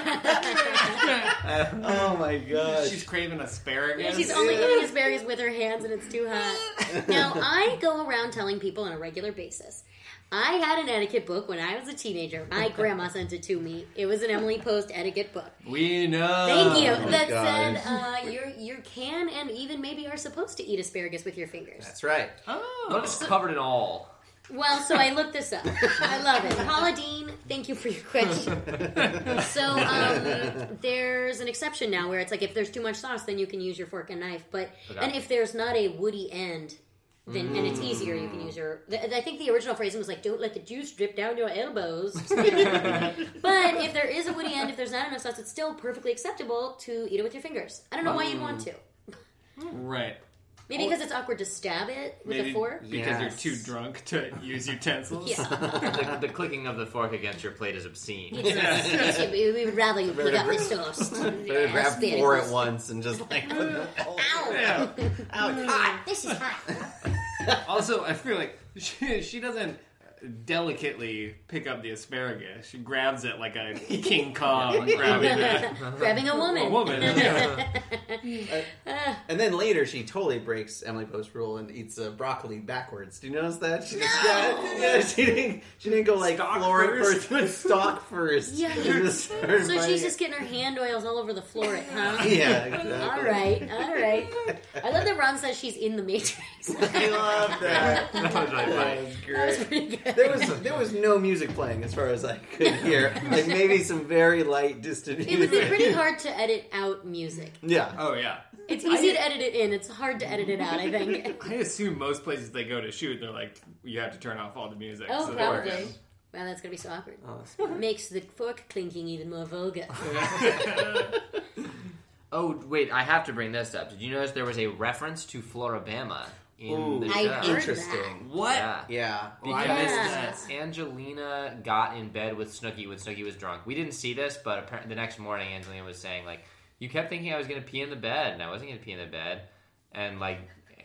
[SPEAKER 3] Oh my gosh.
[SPEAKER 1] She's craving asparagus.
[SPEAKER 2] Yeah, she's only eating asparagus with her hands and it's too hot. Now, I go around telling people on a regular basis. I had an etiquette book when I was a teenager. My grandma sent it to me. It was an Emily Post etiquette book.
[SPEAKER 1] We know.
[SPEAKER 2] Thank you.
[SPEAKER 3] my
[SPEAKER 2] That
[SPEAKER 3] gosh.
[SPEAKER 2] said, uh, you you can and even maybe are supposed to eat asparagus with your fingers.
[SPEAKER 3] That's right.
[SPEAKER 1] Oh.
[SPEAKER 4] Looks covered in all.
[SPEAKER 2] Well, so I looked this up. I love it. Paula Dean, thank you for your question. So um, there's an exception now where it's like if there's too much sauce, then you can use your fork and knife. But
[SPEAKER 4] Okay.
[SPEAKER 2] and if there's not a woody end, then and it's easier, you can use your. th- I think the original phrasing was like, "Don't let the juice drip down your elbows." But if there is a woody end, if there's not enough sauce, it's still perfectly acceptable to eat it with your fingers. I don't know why you'd want to.
[SPEAKER 1] Right.
[SPEAKER 2] Maybe because it's awkward to stab it with
[SPEAKER 1] Maybe
[SPEAKER 2] a fork.
[SPEAKER 1] because
[SPEAKER 3] Yes.
[SPEAKER 1] you're too drunk to use utensils.
[SPEAKER 2] Yeah.
[SPEAKER 4] The, the clicking of the fork against your plate is obscene.
[SPEAKER 2] Yes, yes, we we would rather you pick up the sauce.
[SPEAKER 3] Better grab
[SPEAKER 2] Asparagus.
[SPEAKER 3] four at once and just like. put them all-
[SPEAKER 2] Ow!
[SPEAKER 1] Yeah.
[SPEAKER 3] Ow, it's hot.
[SPEAKER 2] This is hot.
[SPEAKER 1] Also, I feel like she, she doesn't delicately pick up the asparagus. She grabs it like a King Kong grabbing it.
[SPEAKER 2] Grabbing a woman.
[SPEAKER 1] A woman, yeah.
[SPEAKER 3] And then later, she totally breaks Emily Post rule and eats uh, broccoli backwards. Do you notice that? She just, yeah, yeah, she didn't. She didn't go like
[SPEAKER 1] Stalk
[SPEAKER 3] floor
[SPEAKER 1] first?
[SPEAKER 3] first, but stalk first.
[SPEAKER 2] Yeah,
[SPEAKER 3] She
[SPEAKER 2] yeah.
[SPEAKER 3] just started
[SPEAKER 2] So she's
[SPEAKER 3] biting
[SPEAKER 2] just getting her hand oils all over the floor, huh?
[SPEAKER 3] it. Yeah, exactly.
[SPEAKER 2] All right, all right. I love that Ron says she's in the Matrix.
[SPEAKER 3] I love that.
[SPEAKER 4] That was really
[SPEAKER 3] That
[SPEAKER 4] funny.
[SPEAKER 3] was
[SPEAKER 2] That was
[SPEAKER 3] great.
[SPEAKER 2] pretty good.
[SPEAKER 3] There was there was no music playing as far as I could hear. Like maybe some very light distant
[SPEAKER 2] It would be
[SPEAKER 3] music.
[SPEAKER 2] pretty hard to edit out music.
[SPEAKER 3] Yeah.
[SPEAKER 1] Oh, yeah.
[SPEAKER 2] It's easy to edit it in. It's hard to edit it out, I think.
[SPEAKER 1] I assume most places they go to shoot, they're like, you have to turn off all the music.
[SPEAKER 2] Oh,
[SPEAKER 1] so
[SPEAKER 2] probably.
[SPEAKER 1] they're-
[SPEAKER 2] Wow, that's going to be so awkward.
[SPEAKER 3] Oh, that's smart.
[SPEAKER 2] Makes the fork clinking even more vulgar.
[SPEAKER 4] Oh, wait, I have to bring this up. Did you notice there was a reference to Floribama in
[SPEAKER 3] Ooh,
[SPEAKER 4] the
[SPEAKER 2] I
[SPEAKER 4] show?
[SPEAKER 2] heard
[SPEAKER 3] interesting.
[SPEAKER 1] What?
[SPEAKER 4] Yeah.
[SPEAKER 3] Yeah.
[SPEAKER 1] Oh, I
[SPEAKER 2] Yeah.
[SPEAKER 1] missed that.
[SPEAKER 4] Angelina got in bed with Snooki when Snooki was drunk. We didn't see this, but apparently the next morning Angelina was saying, like, you kept thinking I was going to pee in the bed, and I wasn't going to pee in the bed. And, like,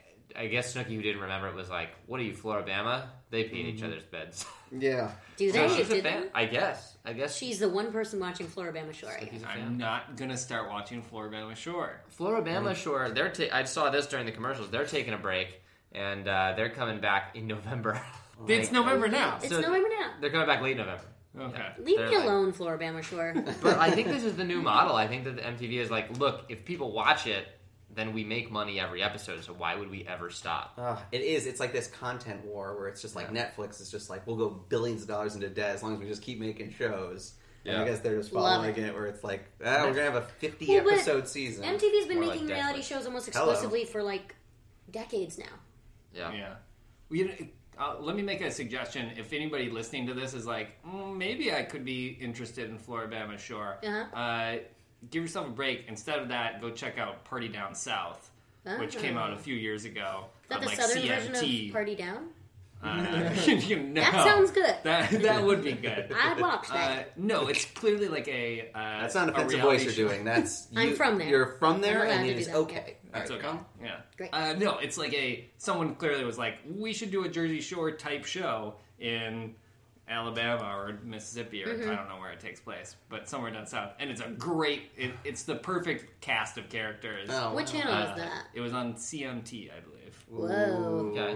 [SPEAKER 4] I guess Snooki, who didn't remember it, was like, what are you, Floribama? They pee in each other's beds.
[SPEAKER 3] Yeah.
[SPEAKER 2] Do
[SPEAKER 4] So
[SPEAKER 2] they?
[SPEAKER 4] she's a
[SPEAKER 2] Did
[SPEAKER 4] fan.
[SPEAKER 2] they?
[SPEAKER 4] I guess. I guess
[SPEAKER 2] She's the one person watching Floribama Shore, I guess.
[SPEAKER 4] Snooki's a
[SPEAKER 1] I'm
[SPEAKER 4] fan.
[SPEAKER 1] not gonna start watching Floribama Shore.
[SPEAKER 4] Floribama Shore, they're ta- I saw this during the commercials. They're taking a break, and uh, they're coming back in November.
[SPEAKER 1] It's November now.
[SPEAKER 2] It's
[SPEAKER 4] So-
[SPEAKER 2] November now.
[SPEAKER 4] They're coming back late November.
[SPEAKER 1] Okay.
[SPEAKER 4] Yeah.
[SPEAKER 2] Leave
[SPEAKER 4] They're
[SPEAKER 2] me
[SPEAKER 4] like-
[SPEAKER 2] alone, Floribama Shore.
[SPEAKER 4] But I think this is the new model. I think that the M T V is like, look, if people watch it, then we make money every episode, so why would we ever stop?
[SPEAKER 3] Uh, it is. It's like this content war where it's just like Netflix is just like, we'll go billions of dollars into debt as long as we just keep making shows. And
[SPEAKER 4] Yeah.
[SPEAKER 3] I guess they're just
[SPEAKER 2] Love
[SPEAKER 3] following
[SPEAKER 2] it.
[SPEAKER 3] it where it's like, ah, we're going to have a fifty
[SPEAKER 2] Well, but
[SPEAKER 3] episode season.
[SPEAKER 2] M T V's been
[SPEAKER 4] More
[SPEAKER 2] making
[SPEAKER 4] like
[SPEAKER 2] reality
[SPEAKER 4] Netflix.
[SPEAKER 2] shows almost
[SPEAKER 3] Hello.
[SPEAKER 2] exclusively for like decades now.
[SPEAKER 4] Yeah.
[SPEAKER 1] Yeah. Well, you know, uh, let me make a suggestion. If anybody listening to this is like, mm, maybe I could be interested in Floribama Shore,
[SPEAKER 2] Uh-huh.
[SPEAKER 1] uh, give yourself a break. Instead of that, go check out Party Down South, which
[SPEAKER 2] Ah.
[SPEAKER 1] came out a few years ago
[SPEAKER 2] Is that
[SPEAKER 1] on
[SPEAKER 2] the
[SPEAKER 1] like
[SPEAKER 2] southern
[SPEAKER 1] C M T.
[SPEAKER 2] version of Party Down?
[SPEAKER 1] Uh, you know,
[SPEAKER 2] That sounds good.
[SPEAKER 1] That that would be good.
[SPEAKER 2] I'd watch
[SPEAKER 1] Uh,
[SPEAKER 2] that.
[SPEAKER 1] no, it's clearly like a. Uh,
[SPEAKER 3] That's not an
[SPEAKER 1] a
[SPEAKER 3] offensive
[SPEAKER 1] reality
[SPEAKER 3] voice you're
[SPEAKER 1] show.
[SPEAKER 3] doing. That's
[SPEAKER 2] I'm
[SPEAKER 3] you-
[SPEAKER 2] from there.
[SPEAKER 3] You're from there,
[SPEAKER 2] I'm allowed
[SPEAKER 3] and
[SPEAKER 2] to
[SPEAKER 3] it
[SPEAKER 2] do
[SPEAKER 3] is
[SPEAKER 2] that,
[SPEAKER 3] okay.
[SPEAKER 1] That's
[SPEAKER 3] All right,
[SPEAKER 1] okay.
[SPEAKER 3] go.
[SPEAKER 1] Yeah.
[SPEAKER 2] Great.
[SPEAKER 1] Uh, no, it's like a someone clearly was like, we should do a Jersey Shore type show in Alabama or Mississippi or
[SPEAKER 2] Mm-hmm.
[SPEAKER 1] I don't know where it takes place, but somewhere down south. And it's a great. It, it's the perfect cast of characters.
[SPEAKER 3] Oh,
[SPEAKER 2] Which
[SPEAKER 3] wow.
[SPEAKER 2] channel
[SPEAKER 1] Uh,
[SPEAKER 2] is that?
[SPEAKER 1] It was on C M T, I believe.
[SPEAKER 2] Whoa.
[SPEAKER 4] Okay.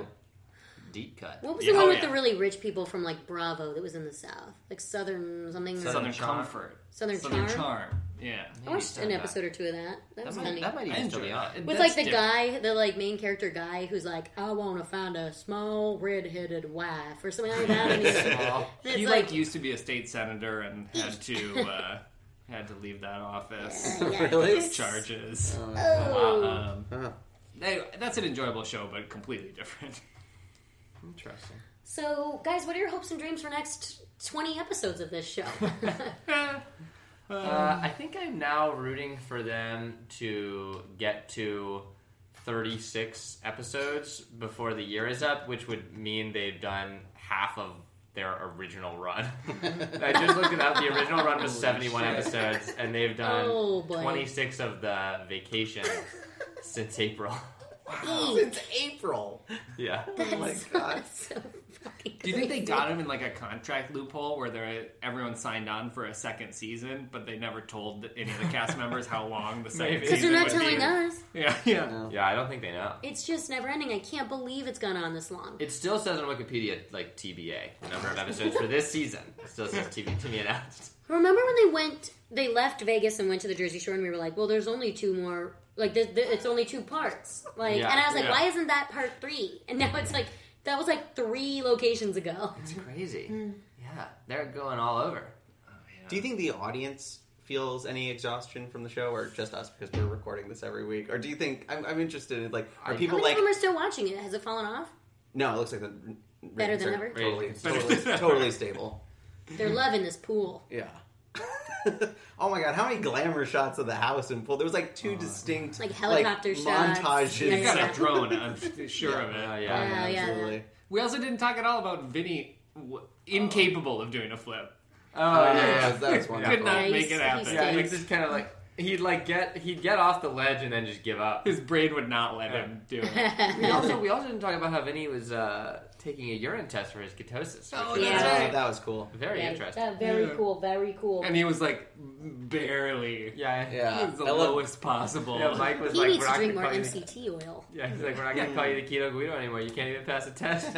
[SPEAKER 4] Deep cut.
[SPEAKER 2] What was
[SPEAKER 1] Yeah,
[SPEAKER 2] the one
[SPEAKER 1] oh,
[SPEAKER 2] with
[SPEAKER 1] yeah.
[SPEAKER 2] the really rich people from like Bravo that was in the South? Like Southern something?
[SPEAKER 4] Southern
[SPEAKER 1] Southern
[SPEAKER 4] Charm.
[SPEAKER 1] Comfort.
[SPEAKER 2] Southern
[SPEAKER 1] Southern
[SPEAKER 2] Charm?
[SPEAKER 1] Charm. Yeah.
[SPEAKER 2] I watched an episode or two of that. That
[SPEAKER 4] That
[SPEAKER 2] was
[SPEAKER 4] might,
[SPEAKER 2] funny.
[SPEAKER 4] that might
[SPEAKER 1] I
[SPEAKER 4] even still be
[SPEAKER 1] enjoyed
[SPEAKER 4] on.
[SPEAKER 1] it.
[SPEAKER 2] With
[SPEAKER 1] That's
[SPEAKER 2] like the
[SPEAKER 1] different.
[SPEAKER 2] guy, the like main character guy who's like, I want to find a small red-headed wife or something like that. And he's,
[SPEAKER 4] Small.
[SPEAKER 2] it's
[SPEAKER 1] He
[SPEAKER 2] like,
[SPEAKER 1] like used to be a state senator and had to uh, had to leave that office.
[SPEAKER 2] yeah,
[SPEAKER 3] Really?
[SPEAKER 2] yes.
[SPEAKER 1] Charges.
[SPEAKER 2] Oh.
[SPEAKER 1] Um,
[SPEAKER 3] Huh.
[SPEAKER 1] they, that's an enjoyable show, but completely different.
[SPEAKER 4] Interesting.
[SPEAKER 2] So, guys, what are your hopes and dreams for next twenty episodes of this show?
[SPEAKER 4] Uh, I think I'm now rooting for them to get to thirty-six episodes before the year is up, which would mean they've done half of their original run. I just looked it up. The original run was
[SPEAKER 3] Holy
[SPEAKER 4] seventy-one
[SPEAKER 3] shit.
[SPEAKER 4] episodes, and they've done
[SPEAKER 2] Oh, boy.
[SPEAKER 4] twenty-six of the vacation since April.
[SPEAKER 3] Since April.
[SPEAKER 4] Yeah.
[SPEAKER 3] Oh my god.
[SPEAKER 2] That's so fucking
[SPEAKER 1] Do you think they
[SPEAKER 2] crazy.
[SPEAKER 1] got him in like a contract loophole where they're everyone signed on for a second season, but they never told any of the cast members how long the second
[SPEAKER 4] Maybe.
[SPEAKER 1] season
[SPEAKER 2] Because they're not
[SPEAKER 1] would
[SPEAKER 2] telling
[SPEAKER 1] be?
[SPEAKER 2] us.
[SPEAKER 1] Yeah, yeah.
[SPEAKER 3] No.
[SPEAKER 4] Yeah, I don't think they know.
[SPEAKER 2] It's just never ending. I can't believe it's gone on this long.
[SPEAKER 4] It still says on Wikipedia, like, T B A, the number of episodes for this season. It still says T B to be announced.
[SPEAKER 2] Remember when they went, they left Vegas and went to the Jersey Shore, and we were like, well, there's only two more, like, the, the, it's only two parts. Like,
[SPEAKER 4] Yeah,
[SPEAKER 2] and I was like,
[SPEAKER 1] yeah.
[SPEAKER 2] why isn't that part three? And now it's like, that was like three locations ago.
[SPEAKER 4] It's crazy. Yeah, they're going all over.
[SPEAKER 3] Do you think the audience feels any exhaustion from the show, or just us because we're recording this every week? Or do you think I'm, I'm interested in like are
[SPEAKER 4] How
[SPEAKER 3] people
[SPEAKER 2] How many
[SPEAKER 3] like
[SPEAKER 2] of them are still watching it? Has it fallen off?
[SPEAKER 3] no? It looks like the
[SPEAKER 2] Better
[SPEAKER 3] ratings
[SPEAKER 2] than
[SPEAKER 3] are
[SPEAKER 2] ever?
[SPEAKER 3] Totally,
[SPEAKER 4] Ratings.
[SPEAKER 3] totally, totally stable.
[SPEAKER 2] They're loving this pool.
[SPEAKER 3] Yeah. Oh my god, how many glamour shots of the house and pool? There was like two distinct
[SPEAKER 2] Like helicopter
[SPEAKER 3] like,
[SPEAKER 2] shots.
[SPEAKER 3] montages.
[SPEAKER 2] Yeah,
[SPEAKER 1] They've got
[SPEAKER 2] yeah.
[SPEAKER 1] a drone, I'm sure of it.
[SPEAKER 4] Uh,
[SPEAKER 2] Yeah,
[SPEAKER 4] yeah.
[SPEAKER 2] yeah.
[SPEAKER 3] absolutely.
[SPEAKER 1] We also didn't talk at all about Vinny w- incapable of doing a flip.
[SPEAKER 4] Oh,
[SPEAKER 3] Oh,
[SPEAKER 4] yeah,
[SPEAKER 3] yeah,
[SPEAKER 4] yeah.
[SPEAKER 3] that was wonderful.
[SPEAKER 1] Could not
[SPEAKER 2] Yeah,
[SPEAKER 1] make
[SPEAKER 2] he's-
[SPEAKER 1] it happen.
[SPEAKER 2] he's
[SPEAKER 4] Yeah,
[SPEAKER 2] Stinks.
[SPEAKER 4] he's just kind of like, he'd like get, he'd get off the ledge and then just give up.
[SPEAKER 1] His brain would not let him do it.
[SPEAKER 4] We also, we also didn't talk about how Vinny was uh, taking a urine test for his ketosis.
[SPEAKER 1] Oh,
[SPEAKER 4] which was,
[SPEAKER 2] that's
[SPEAKER 4] uh,
[SPEAKER 2] right.
[SPEAKER 3] Oh, that was cool.
[SPEAKER 4] Very
[SPEAKER 2] Yeah,
[SPEAKER 4] interesting.
[SPEAKER 2] that- very
[SPEAKER 1] Yeah.
[SPEAKER 2] cool, very cool.
[SPEAKER 1] And he was like barely.
[SPEAKER 4] Yeah,
[SPEAKER 3] Yeah.
[SPEAKER 1] It was the
[SPEAKER 3] I love-
[SPEAKER 1] lowest possible.
[SPEAKER 4] Yeah, Mike was
[SPEAKER 2] he
[SPEAKER 4] like,
[SPEAKER 2] needs
[SPEAKER 4] we're
[SPEAKER 2] to
[SPEAKER 4] not
[SPEAKER 2] drink
[SPEAKER 4] gonna
[SPEAKER 2] more
[SPEAKER 4] call you
[SPEAKER 2] M
[SPEAKER 4] the-
[SPEAKER 2] C T oil.
[SPEAKER 4] Yeah, he's like, we're not going to call you the Keto Guido anymore. You can't even pass a test.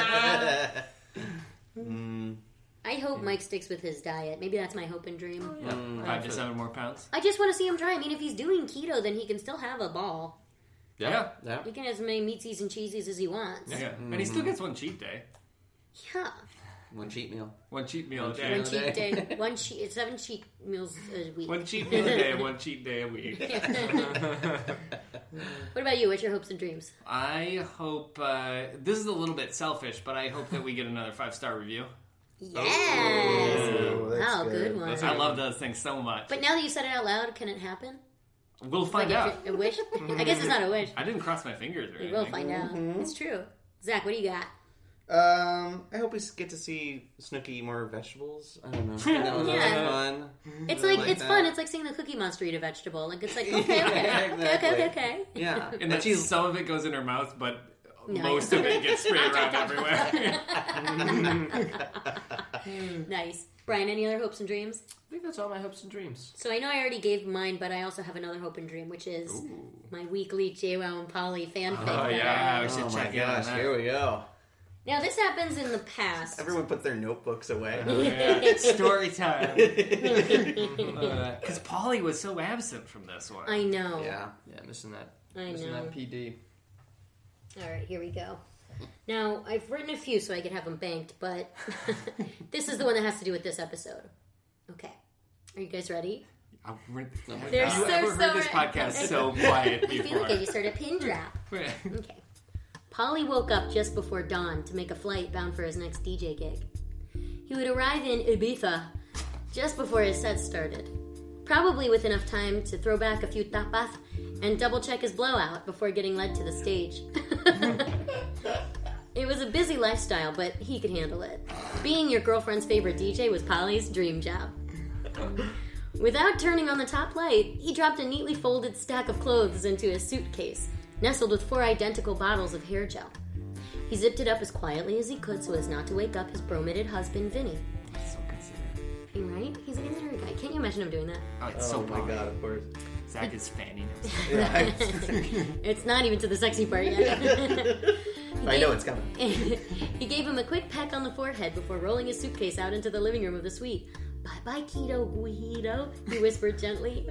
[SPEAKER 3] Mm,
[SPEAKER 2] I hope Mike sticks with his diet. Maybe that's my hope and dream.
[SPEAKER 4] Yeah.
[SPEAKER 3] mm.
[SPEAKER 1] Five to seven more pounds.
[SPEAKER 2] I just want to see him try. I mean, if he's doing keto, then he can still have a ball.
[SPEAKER 1] Yeah.
[SPEAKER 3] Yeah.
[SPEAKER 2] He can have as many meatsies and cheesies as he wants.
[SPEAKER 1] Yeah. And he still gets one cheat day.
[SPEAKER 2] Yeah.
[SPEAKER 3] One cheat meal.
[SPEAKER 1] One cheat meal a
[SPEAKER 3] One
[SPEAKER 1] day.
[SPEAKER 2] One
[SPEAKER 3] a
[SPEAKER 2] cheat
[SPEAKER 3] day.
[SPEAKER 2] day. One cheat. Seven cheat meals a week.
[SPEAKER 1] One cheat meal a day, one cheat day a week.
[SPEAKER 2] What about you? What's your hopes and dreams?
[SPEAKER 1] I hope uh, this is a little bit selfish, but I hope that we get another five star review.
[SPEAKER 2] Yes.
[SPEAKER 3] Oh, that's
[SPEAKER 2] wow, good,
[SPEAKER 3] good.
[SPEAKER 2] one.
[SPEAKER 1] I love those things so much.
[SPEAKER 2] But now that you said it out loud, can it happen?
[SPEAKER 1] We'll find
[SPEAKER 2] like
[SPEAKER 1] out.
[SPEAKER 2] A, a wish? I guess it's not a wish.
[SPEAKER 1] I didn't cross my fingers or
[SPEAKER 2] We
[SPEAKER 1] anything.
[SPEAKER 2] will find out.
[SPEAKER 3] Mm-hmm.
[SPEAKER 2] It's true. Zach, what do you got?
[SPEAKER 3] Um, I hope we get to see Snooki eat more vegetables. I don't know. That was
[SPEAKER 2] Yeah.
[SPEAKER 3] fun.
[SPEAKER 2] It's
[SPEAKER 3] I
[SPEAKER 2] like,
[SPEAKER 3] like
[SPEAKER 2] it's
[SPEAKER 3] that.
[SPEAKER 2] fun. It's like seeing the Cookie Monster eat a vegetable. Like it's like okay, okay, okay, okay,
[SPEAKER 3] Exactly.
[SPEAKER 2] okay, okay.
[SPEAKER 3] Yeah,
[SPEAKER 1] And then she's, some of it goes in her mouth, but
[SPEAKER 2] No.
[SPEAKER 1] most of it gets sprayed around everywhere.
[SPEAKER 2] Nice. Brian, any other hopes and dreams?
[SPEAKER 4] I think that's all my hopes and dreams.
[SPEAKER 2] So I know I already gave mine, but I also have another hope and dream, which is my weekly JWoww and Polly fanfic.
[SPEAKER 1] Oh,
[SPEAKER 2] that I
[SPEAKER 1] yeah, we
[SPEAKER 2] write.
[SPEAKER 1] should
[SPEAKER 3] Oh my
[SPEAKER 1] check in on
[SPEAKER 3] gosh,
[SPEAKER 1] that.
[SPEAKER 3] here we go.
[SPEAKER 2] Now this happens in the past.
[SPEAKER 3] Everyone put their notebooks away.
[SPEAKER 1] Oh, yeah. Story time. Because Polly was so absent from this one.
[SPEAKER 2] I know.
[SPEAKER 3] Yeah.
[SPEAKER 4] Yeah, missing that.
[SPEAKER 2] I
[SPEAKER 4] missing
[SPEAKER 2] know.
[SPEAKER 4] that P D.
[SPEAKER 2] All right, here we go. Now, I've written a few so I could have them banked, but this is the one that has to do with this episode. Okay. Are you guys ready?
[SPEAKER 1] I've re-
[SPEAKER 2] They're
[SPEAKER 1] Have you
[SPEAKER 2] so
[SPEAKER 1] ever heard this
[SPEAKER 2] sorry.
[SPEAKER 1] podcast so quiet
[SPEAKER 2] I feel
[SPEAKER 1] before?
[SPEAKER 2] like I just heard a pin drop. Okay. Polly woke up just before dawn to make a flight bound for his next D J gig. He would arrive in Ibiza just before his set started, probably with enough time to throw back a few tapas and double check his blowout before getting led to the stage. It was a busy lifestyle, but he could handle it. Being your girlfriend's favorite D J was Polly's dream job. Without turning on the top light, he dropped a neatly folded stack of clothes into his suitcase, nestled with four identical bottles of hair gel. He zipped it up as quietly as he could so as not to wake up his bromated husband, Vinny.
[SPEAKER 1] So considerate.
[SPEAKER 2] Right? He's a considerate guy. Can't you imagine him doing that?
[SPEAKER 1] Oh, it's
[SPEAKER 3] Oh
[SPEAKER 1] so
[SPEAKER 3] my
[SPEAKER 1] Polly.
[SPEAKER 3] god, of course.
[SPEAKER 1] Zach is fanning him.
[SPEAKER 3] Yeah.
[SPEAKER 2] It's not even to the sexy part yet.
[SPEAKER 3] I know it's coming.
[SPEAKER 2] He gave him a quick peck on the forehead before rolling his suitcase out into the living room of the suite. Bye-bye, Keto Guido, he whispered gently.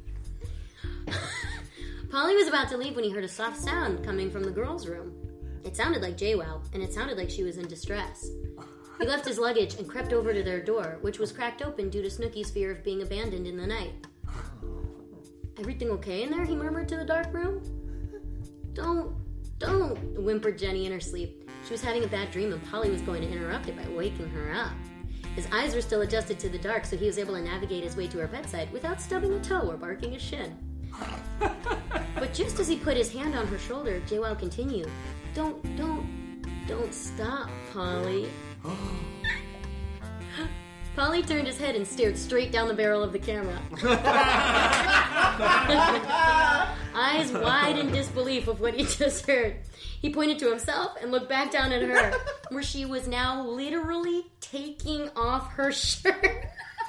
[SPEAKER 2] Polly was about to leave when he heard a soft sound coming from the girls' room. It sounded like JWoww, and it sounded like she was in distress. He left his luggage and crept over to their door, which was cracked open due to Snooki's fear of being abandoned in the night. Everything okay in there? He murmured to the dark room. Don't, don't, whimpered Jenny in her sleep. She was having a bad dream and Polly was going to interrupt it by waking her up. His eyes were still adjusted to the dark, so he was able to navigate his way to her bedside without stubbing a toe or barking a shin. But just as he put his hand on her shoulder, JWoww continued, Don't, don't, don't stop, Polly. Polly turned his head and stared straight down the barrel of the camera. Eyes wide in disbelief of what he just heard. He pointed to himself and looked back down at her, where she was now literally taking off her shirt.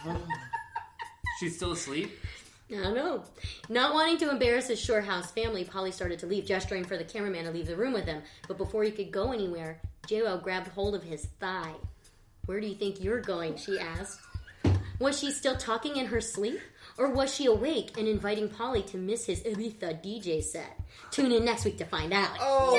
[SPEAKER 1] She's still asleep?
[SPEAKER 2] I don't know. Not wanting to embarrass his shore house family, Polly started to leave, gesturing for the cameraman to leave the room with him. But before he could go anywhere, JWoww grabbed hold of his thigh. Where do you think you're going? She asked. Was she still talking in her sleep? Or was she awake and inviting Polly to miss his Ibiza D J set? Tune in next week to find out.
[SPEAKER 3] Oh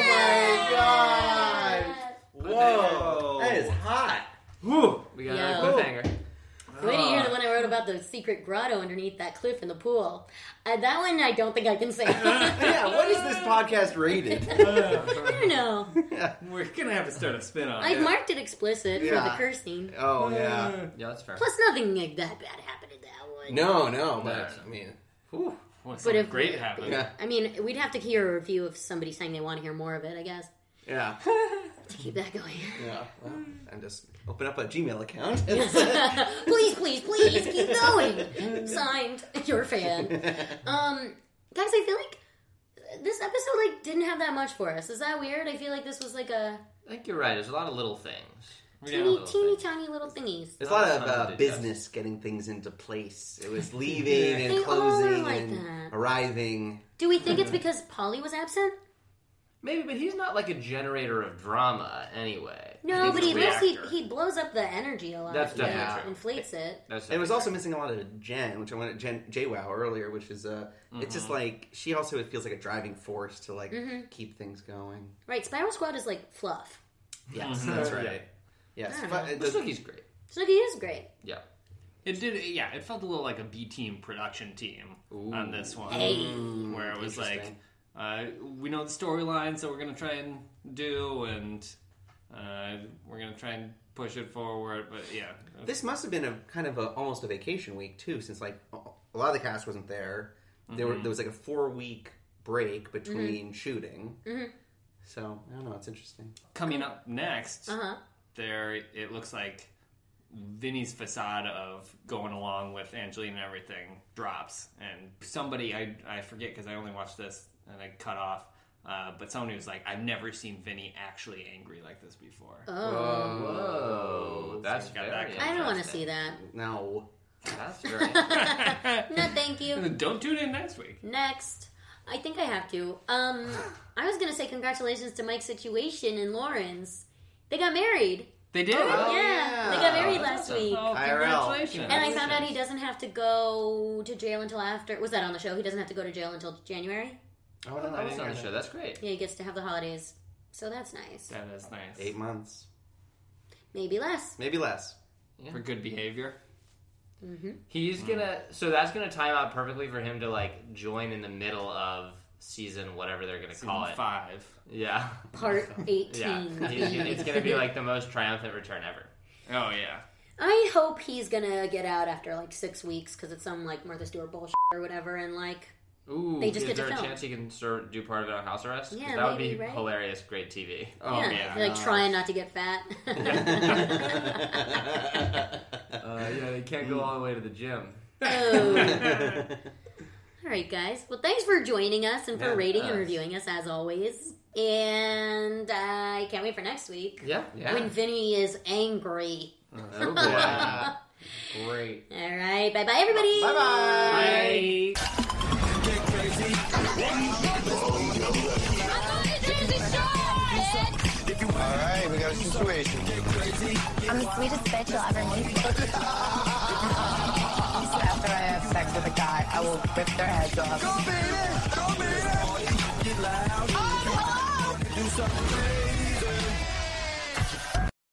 [SPEAKER 3] my gosh! Whoa, that is hot.
[SPEAKER 1] Woo!
[SPEAKER 4] We got
[SPEAKER 2] Yo.
[SPEAKER 4] another cliffhanger.
[SPEAKER 2] Wait to hear the one I wrote about the secret grotto underneath that cliff in the pool. Uh, that one I don't think I can say.
[SPEAKER 3] Yeah, what is this podcast rated?
[SPEAKER 2] I don't know.
[SPEAKER 1] We're gonna have to start a spin-off.
[SPEAKER 2] I've marked it explicit for the
[SPEAKER 3] Yeah.
[SPEAKER 2] cursing.
[SPEAKER 3] Oh yeah.
[SPEAKER 4] Yeah, that's fair.
[SPEAKER 2] Plus, nothing like that bad happened in that one.
[SPEAKER 3] No, no, but
[SPEAKER 4] No.
[SPEAKER 3] I mean, whew.
[SPEAKER 1] Well,
[SPEAKER 2] But
[SPEAKER 1] something
[SPEAKER 2] if
[SPEAKER 1] great happened.
[SPEAKER 3] Yeah.
[SPEAKER 2] I mean, we'd have to hear a review of somebody saying they want to hear more of it, I guess,
[SPEAKER 3] Yeah.
[SPEAKER 2] to keep that going.
[SPEAKER 3] Yeah. Well, and just open up a Gmail account.
[SPEAKER 2] Please, please, please, keep going. Signed, your fan. Um, guys, I feel like this episode like didn't have that much for us. Is that weird? I feel like this was like a
[SPEAKER 4] I think you're right. There's a lot of little things.
[SPEAKER 2] teeny,
[SPEAKER 4] little
[SPEAKER 2] teeny,
[SPEAKER 4] things.
[SPEAKER 2] tiny little thingies.
[SPEAKER 3] There's a lot of
[SPEAKER 4] Tons of
[SPEAKER 3] uh,
[SPEAKER 4] details.
[SPEAKER 3] business getting things into place. It was leaving and
[SPEAKER 2] They all are
[SPEAKER 3] closing
[SPEAKER 2] like
[SPEAKER 3] and
[SPEAKER 2] that.
[SPEAKER 3] arriving.
[SPEAKER 2] Do we think it's because Polly was absent?
[SPEAKER 4] Maybe, but he's not like a generator of drama anyway.
[SPEAKER 2] No,
[SPEAKER 4] He's
[SPEAKER 2] but
[SPEAKER 4] a
[SPEAKER 2] he looks, he,
[SPEAKER 4] reactor.
[SPEAKER 2] he blows up the energy a lot.
[SPEAKER 4] That's definitely
[SPEAKER 2] yeah,
[SPEAKER 4] true.
[SPEAKER 2] inflates it.
[SPEAKER 4] That's
[SPEAKER 3] It was
[SPEAKER 4] definitely
[SPEAKER 3] also
[SPEAKER 4] true.
[SPEAKER 3] missing a lot of Jen, which I wanted Jen JWoww earlier, which is uh, it's just like she also it feels like a driving force to like keep things going.
[SPEAKER 2] Right, Spiral Squad is like fluff.
[SPEAKER 3] Yes, that's right. Yes,
[SPEAKER 2] I don't
[SPEAKER 3] but
[SPEAKER 2] know.
[SPEAKER 3] it
[SPEAKER 4] But
[SPEAKER 3] does-
[SPEAKER 4] Snooki's great.
[SPEAKER 2] Snooki is great.
[SPEAKER 4] Yeah.
[SPEAKER 1] It did, yeah. It felt a little like a B team production team on this one,
[SPEAKER 2] Hey.
[SPEAKER 1] where it was like
[SPEAKER 3] interesting.
[SPEAKER 1] uh, we know the storylines that we're going to try and do, and uh, we're going to try and push it forward. But yeah,
[SPEAKER 3] This must have been a kind of a, almost a vacation week too, since like a lot of the cast wasn't there. There, were, there was like a four week break between mm-hmm. shooting.
[SPEAKER 2] Mm-hmm.
[SPEAKER 3] So I don't know. It's interesting.
[SPEAKER 1] Coming up next,
[SPEAKER 2] uh-huh.
[SPEAKER 1] there it looks like Vinny's facade of going along with Angelina and everything drops, and somebody I I forget because I only watched this and I cut off. Uh, but somebody was like, I've never seen Vinny actually angry like this before.
[SPEAKER 2] Oh.
[SPEAKER 4] Whoa. That's
[SPEAKER 1] So got
[SPEAKER 4] very
[SPEAKER 1] that
[SPEAKER 2] I don't want to
[SPEAKER 4] interesting.
[SPEAKER 2] see that.
[SPEAKER 3] No.
[SPEAKER 4] That's very
[SPEAKER 2] No, thank you.
[SPEAKER 1] Don't tune in next week.
[SPEAKER 2] Next. I think I have to. Um, I was going to say congratulations to Mike's Situation and Lawrence. They got married.
[SPEAKER 1] They did?
[SPEAKER 3] Oh,
[SPEAKER 2] yeah,
[SPEAKER 3] yeah.
[SPEAKER 2] they got married last week.
[SPEAKER 1] Oh,
[SPEAKER 3] I R L.
[SPEAKER 1] congratulations.
[SPEAKER 2] And I found out he doesn't have to go to jail until after... Was that on the show? He doesn't have to go to jail until January?
[SPEAKER 3] Oh,
[SPEAKER 4] Oh,
[SPEAKER 3] no,
[SPEAKER 4] that was on the show. That's great.
[SPEAKER 2] Yeah, he gets to have the holidays. So that's nice.
[SPEAKER 1] That is nice.
[SPEAKER 3] Eight months.
[SPEAKER 2] Maybe less.
[SPEAKER 3] Maybe less.
[SPEAKER 4] Yeah.
[SPEAKER 1] For good behavior.
[SPEAKER 2] Mm-hmm.
[SPEAKER 4] He's gonna. So that's gonna time out perfectly for him to like join in the middle of season whatever they're gonna
[SPEAKER 1] Season
[SPEAKER 4] call it.
[SPEAKER 1] five.
[SPEAKER 4] Yeah.
[SPEAKER 2] Part eighteen.
[SPEAKER 4] Yeah. He's, it's gonna be like the most triumphant return ever.
[SPEAKER 1] Oh, yeah.
[SPEAKER 2] I hope he's gonna get out after like six weeks because it's some like Martha Stewart bullshit or whatever, and like
[SPEAKER 4] Ooh,
[SPEAKER 2] They just
[SPEAKER 4] is
[SPEAKER 2] get to
[SPEAKER 4] there a
[SPEAKER 2] film.
[SPEAKER 4] chance he can sort do part of it on house arrest? 'Cause
[SPEAKER 2] Yeah,
[SPEAKER 4] that would
[SPEAKER 2] maybe,
[SPEAKER 4] be
[SPEAKER 2] right?
[SPEAKER 4] hilarious, great T V.
[SPEAKER 1] Oh,
[SPEAKER 2] yeah,
[SPEAKER 1] yeah.
[SPEAKER 2] like trying not to get fat.
[SPEAKER 4] Uh, yeah, they can't go all the way to the gym.
[SPEAKER 2] Oh. All right, guys. Well, thanks for joining us and for
[SPEAKER 3] Yeah,
[SPEAKER 2] rating and
[SPEAKER 4] yes.
[SPEAKER 2] reviewing us as always. And I can't wait for next week
[SPEAKER 4] Yeah.
[SPEAKER 3] Yeah.
[SPEAKER 2] when Vinny is angry.
[SPEAKER 4] Oh boy.
[SPEAKER 3] Yeah.
[SPEAKER 4] Great.
[SPEAKER 2] All right, bye bye, everybody.
[SPEAKER 3] Bye-bye.
[SPEAKER 4] Bye.
[SPEAKER 5] Alright, we got a situation.
[SPEAKER 6] I'm the sweetest bitch you'll ever meet.
[SPEAKER 5] After I have sex with a guy, I will rip their heads off. Go beat it! Go beat it!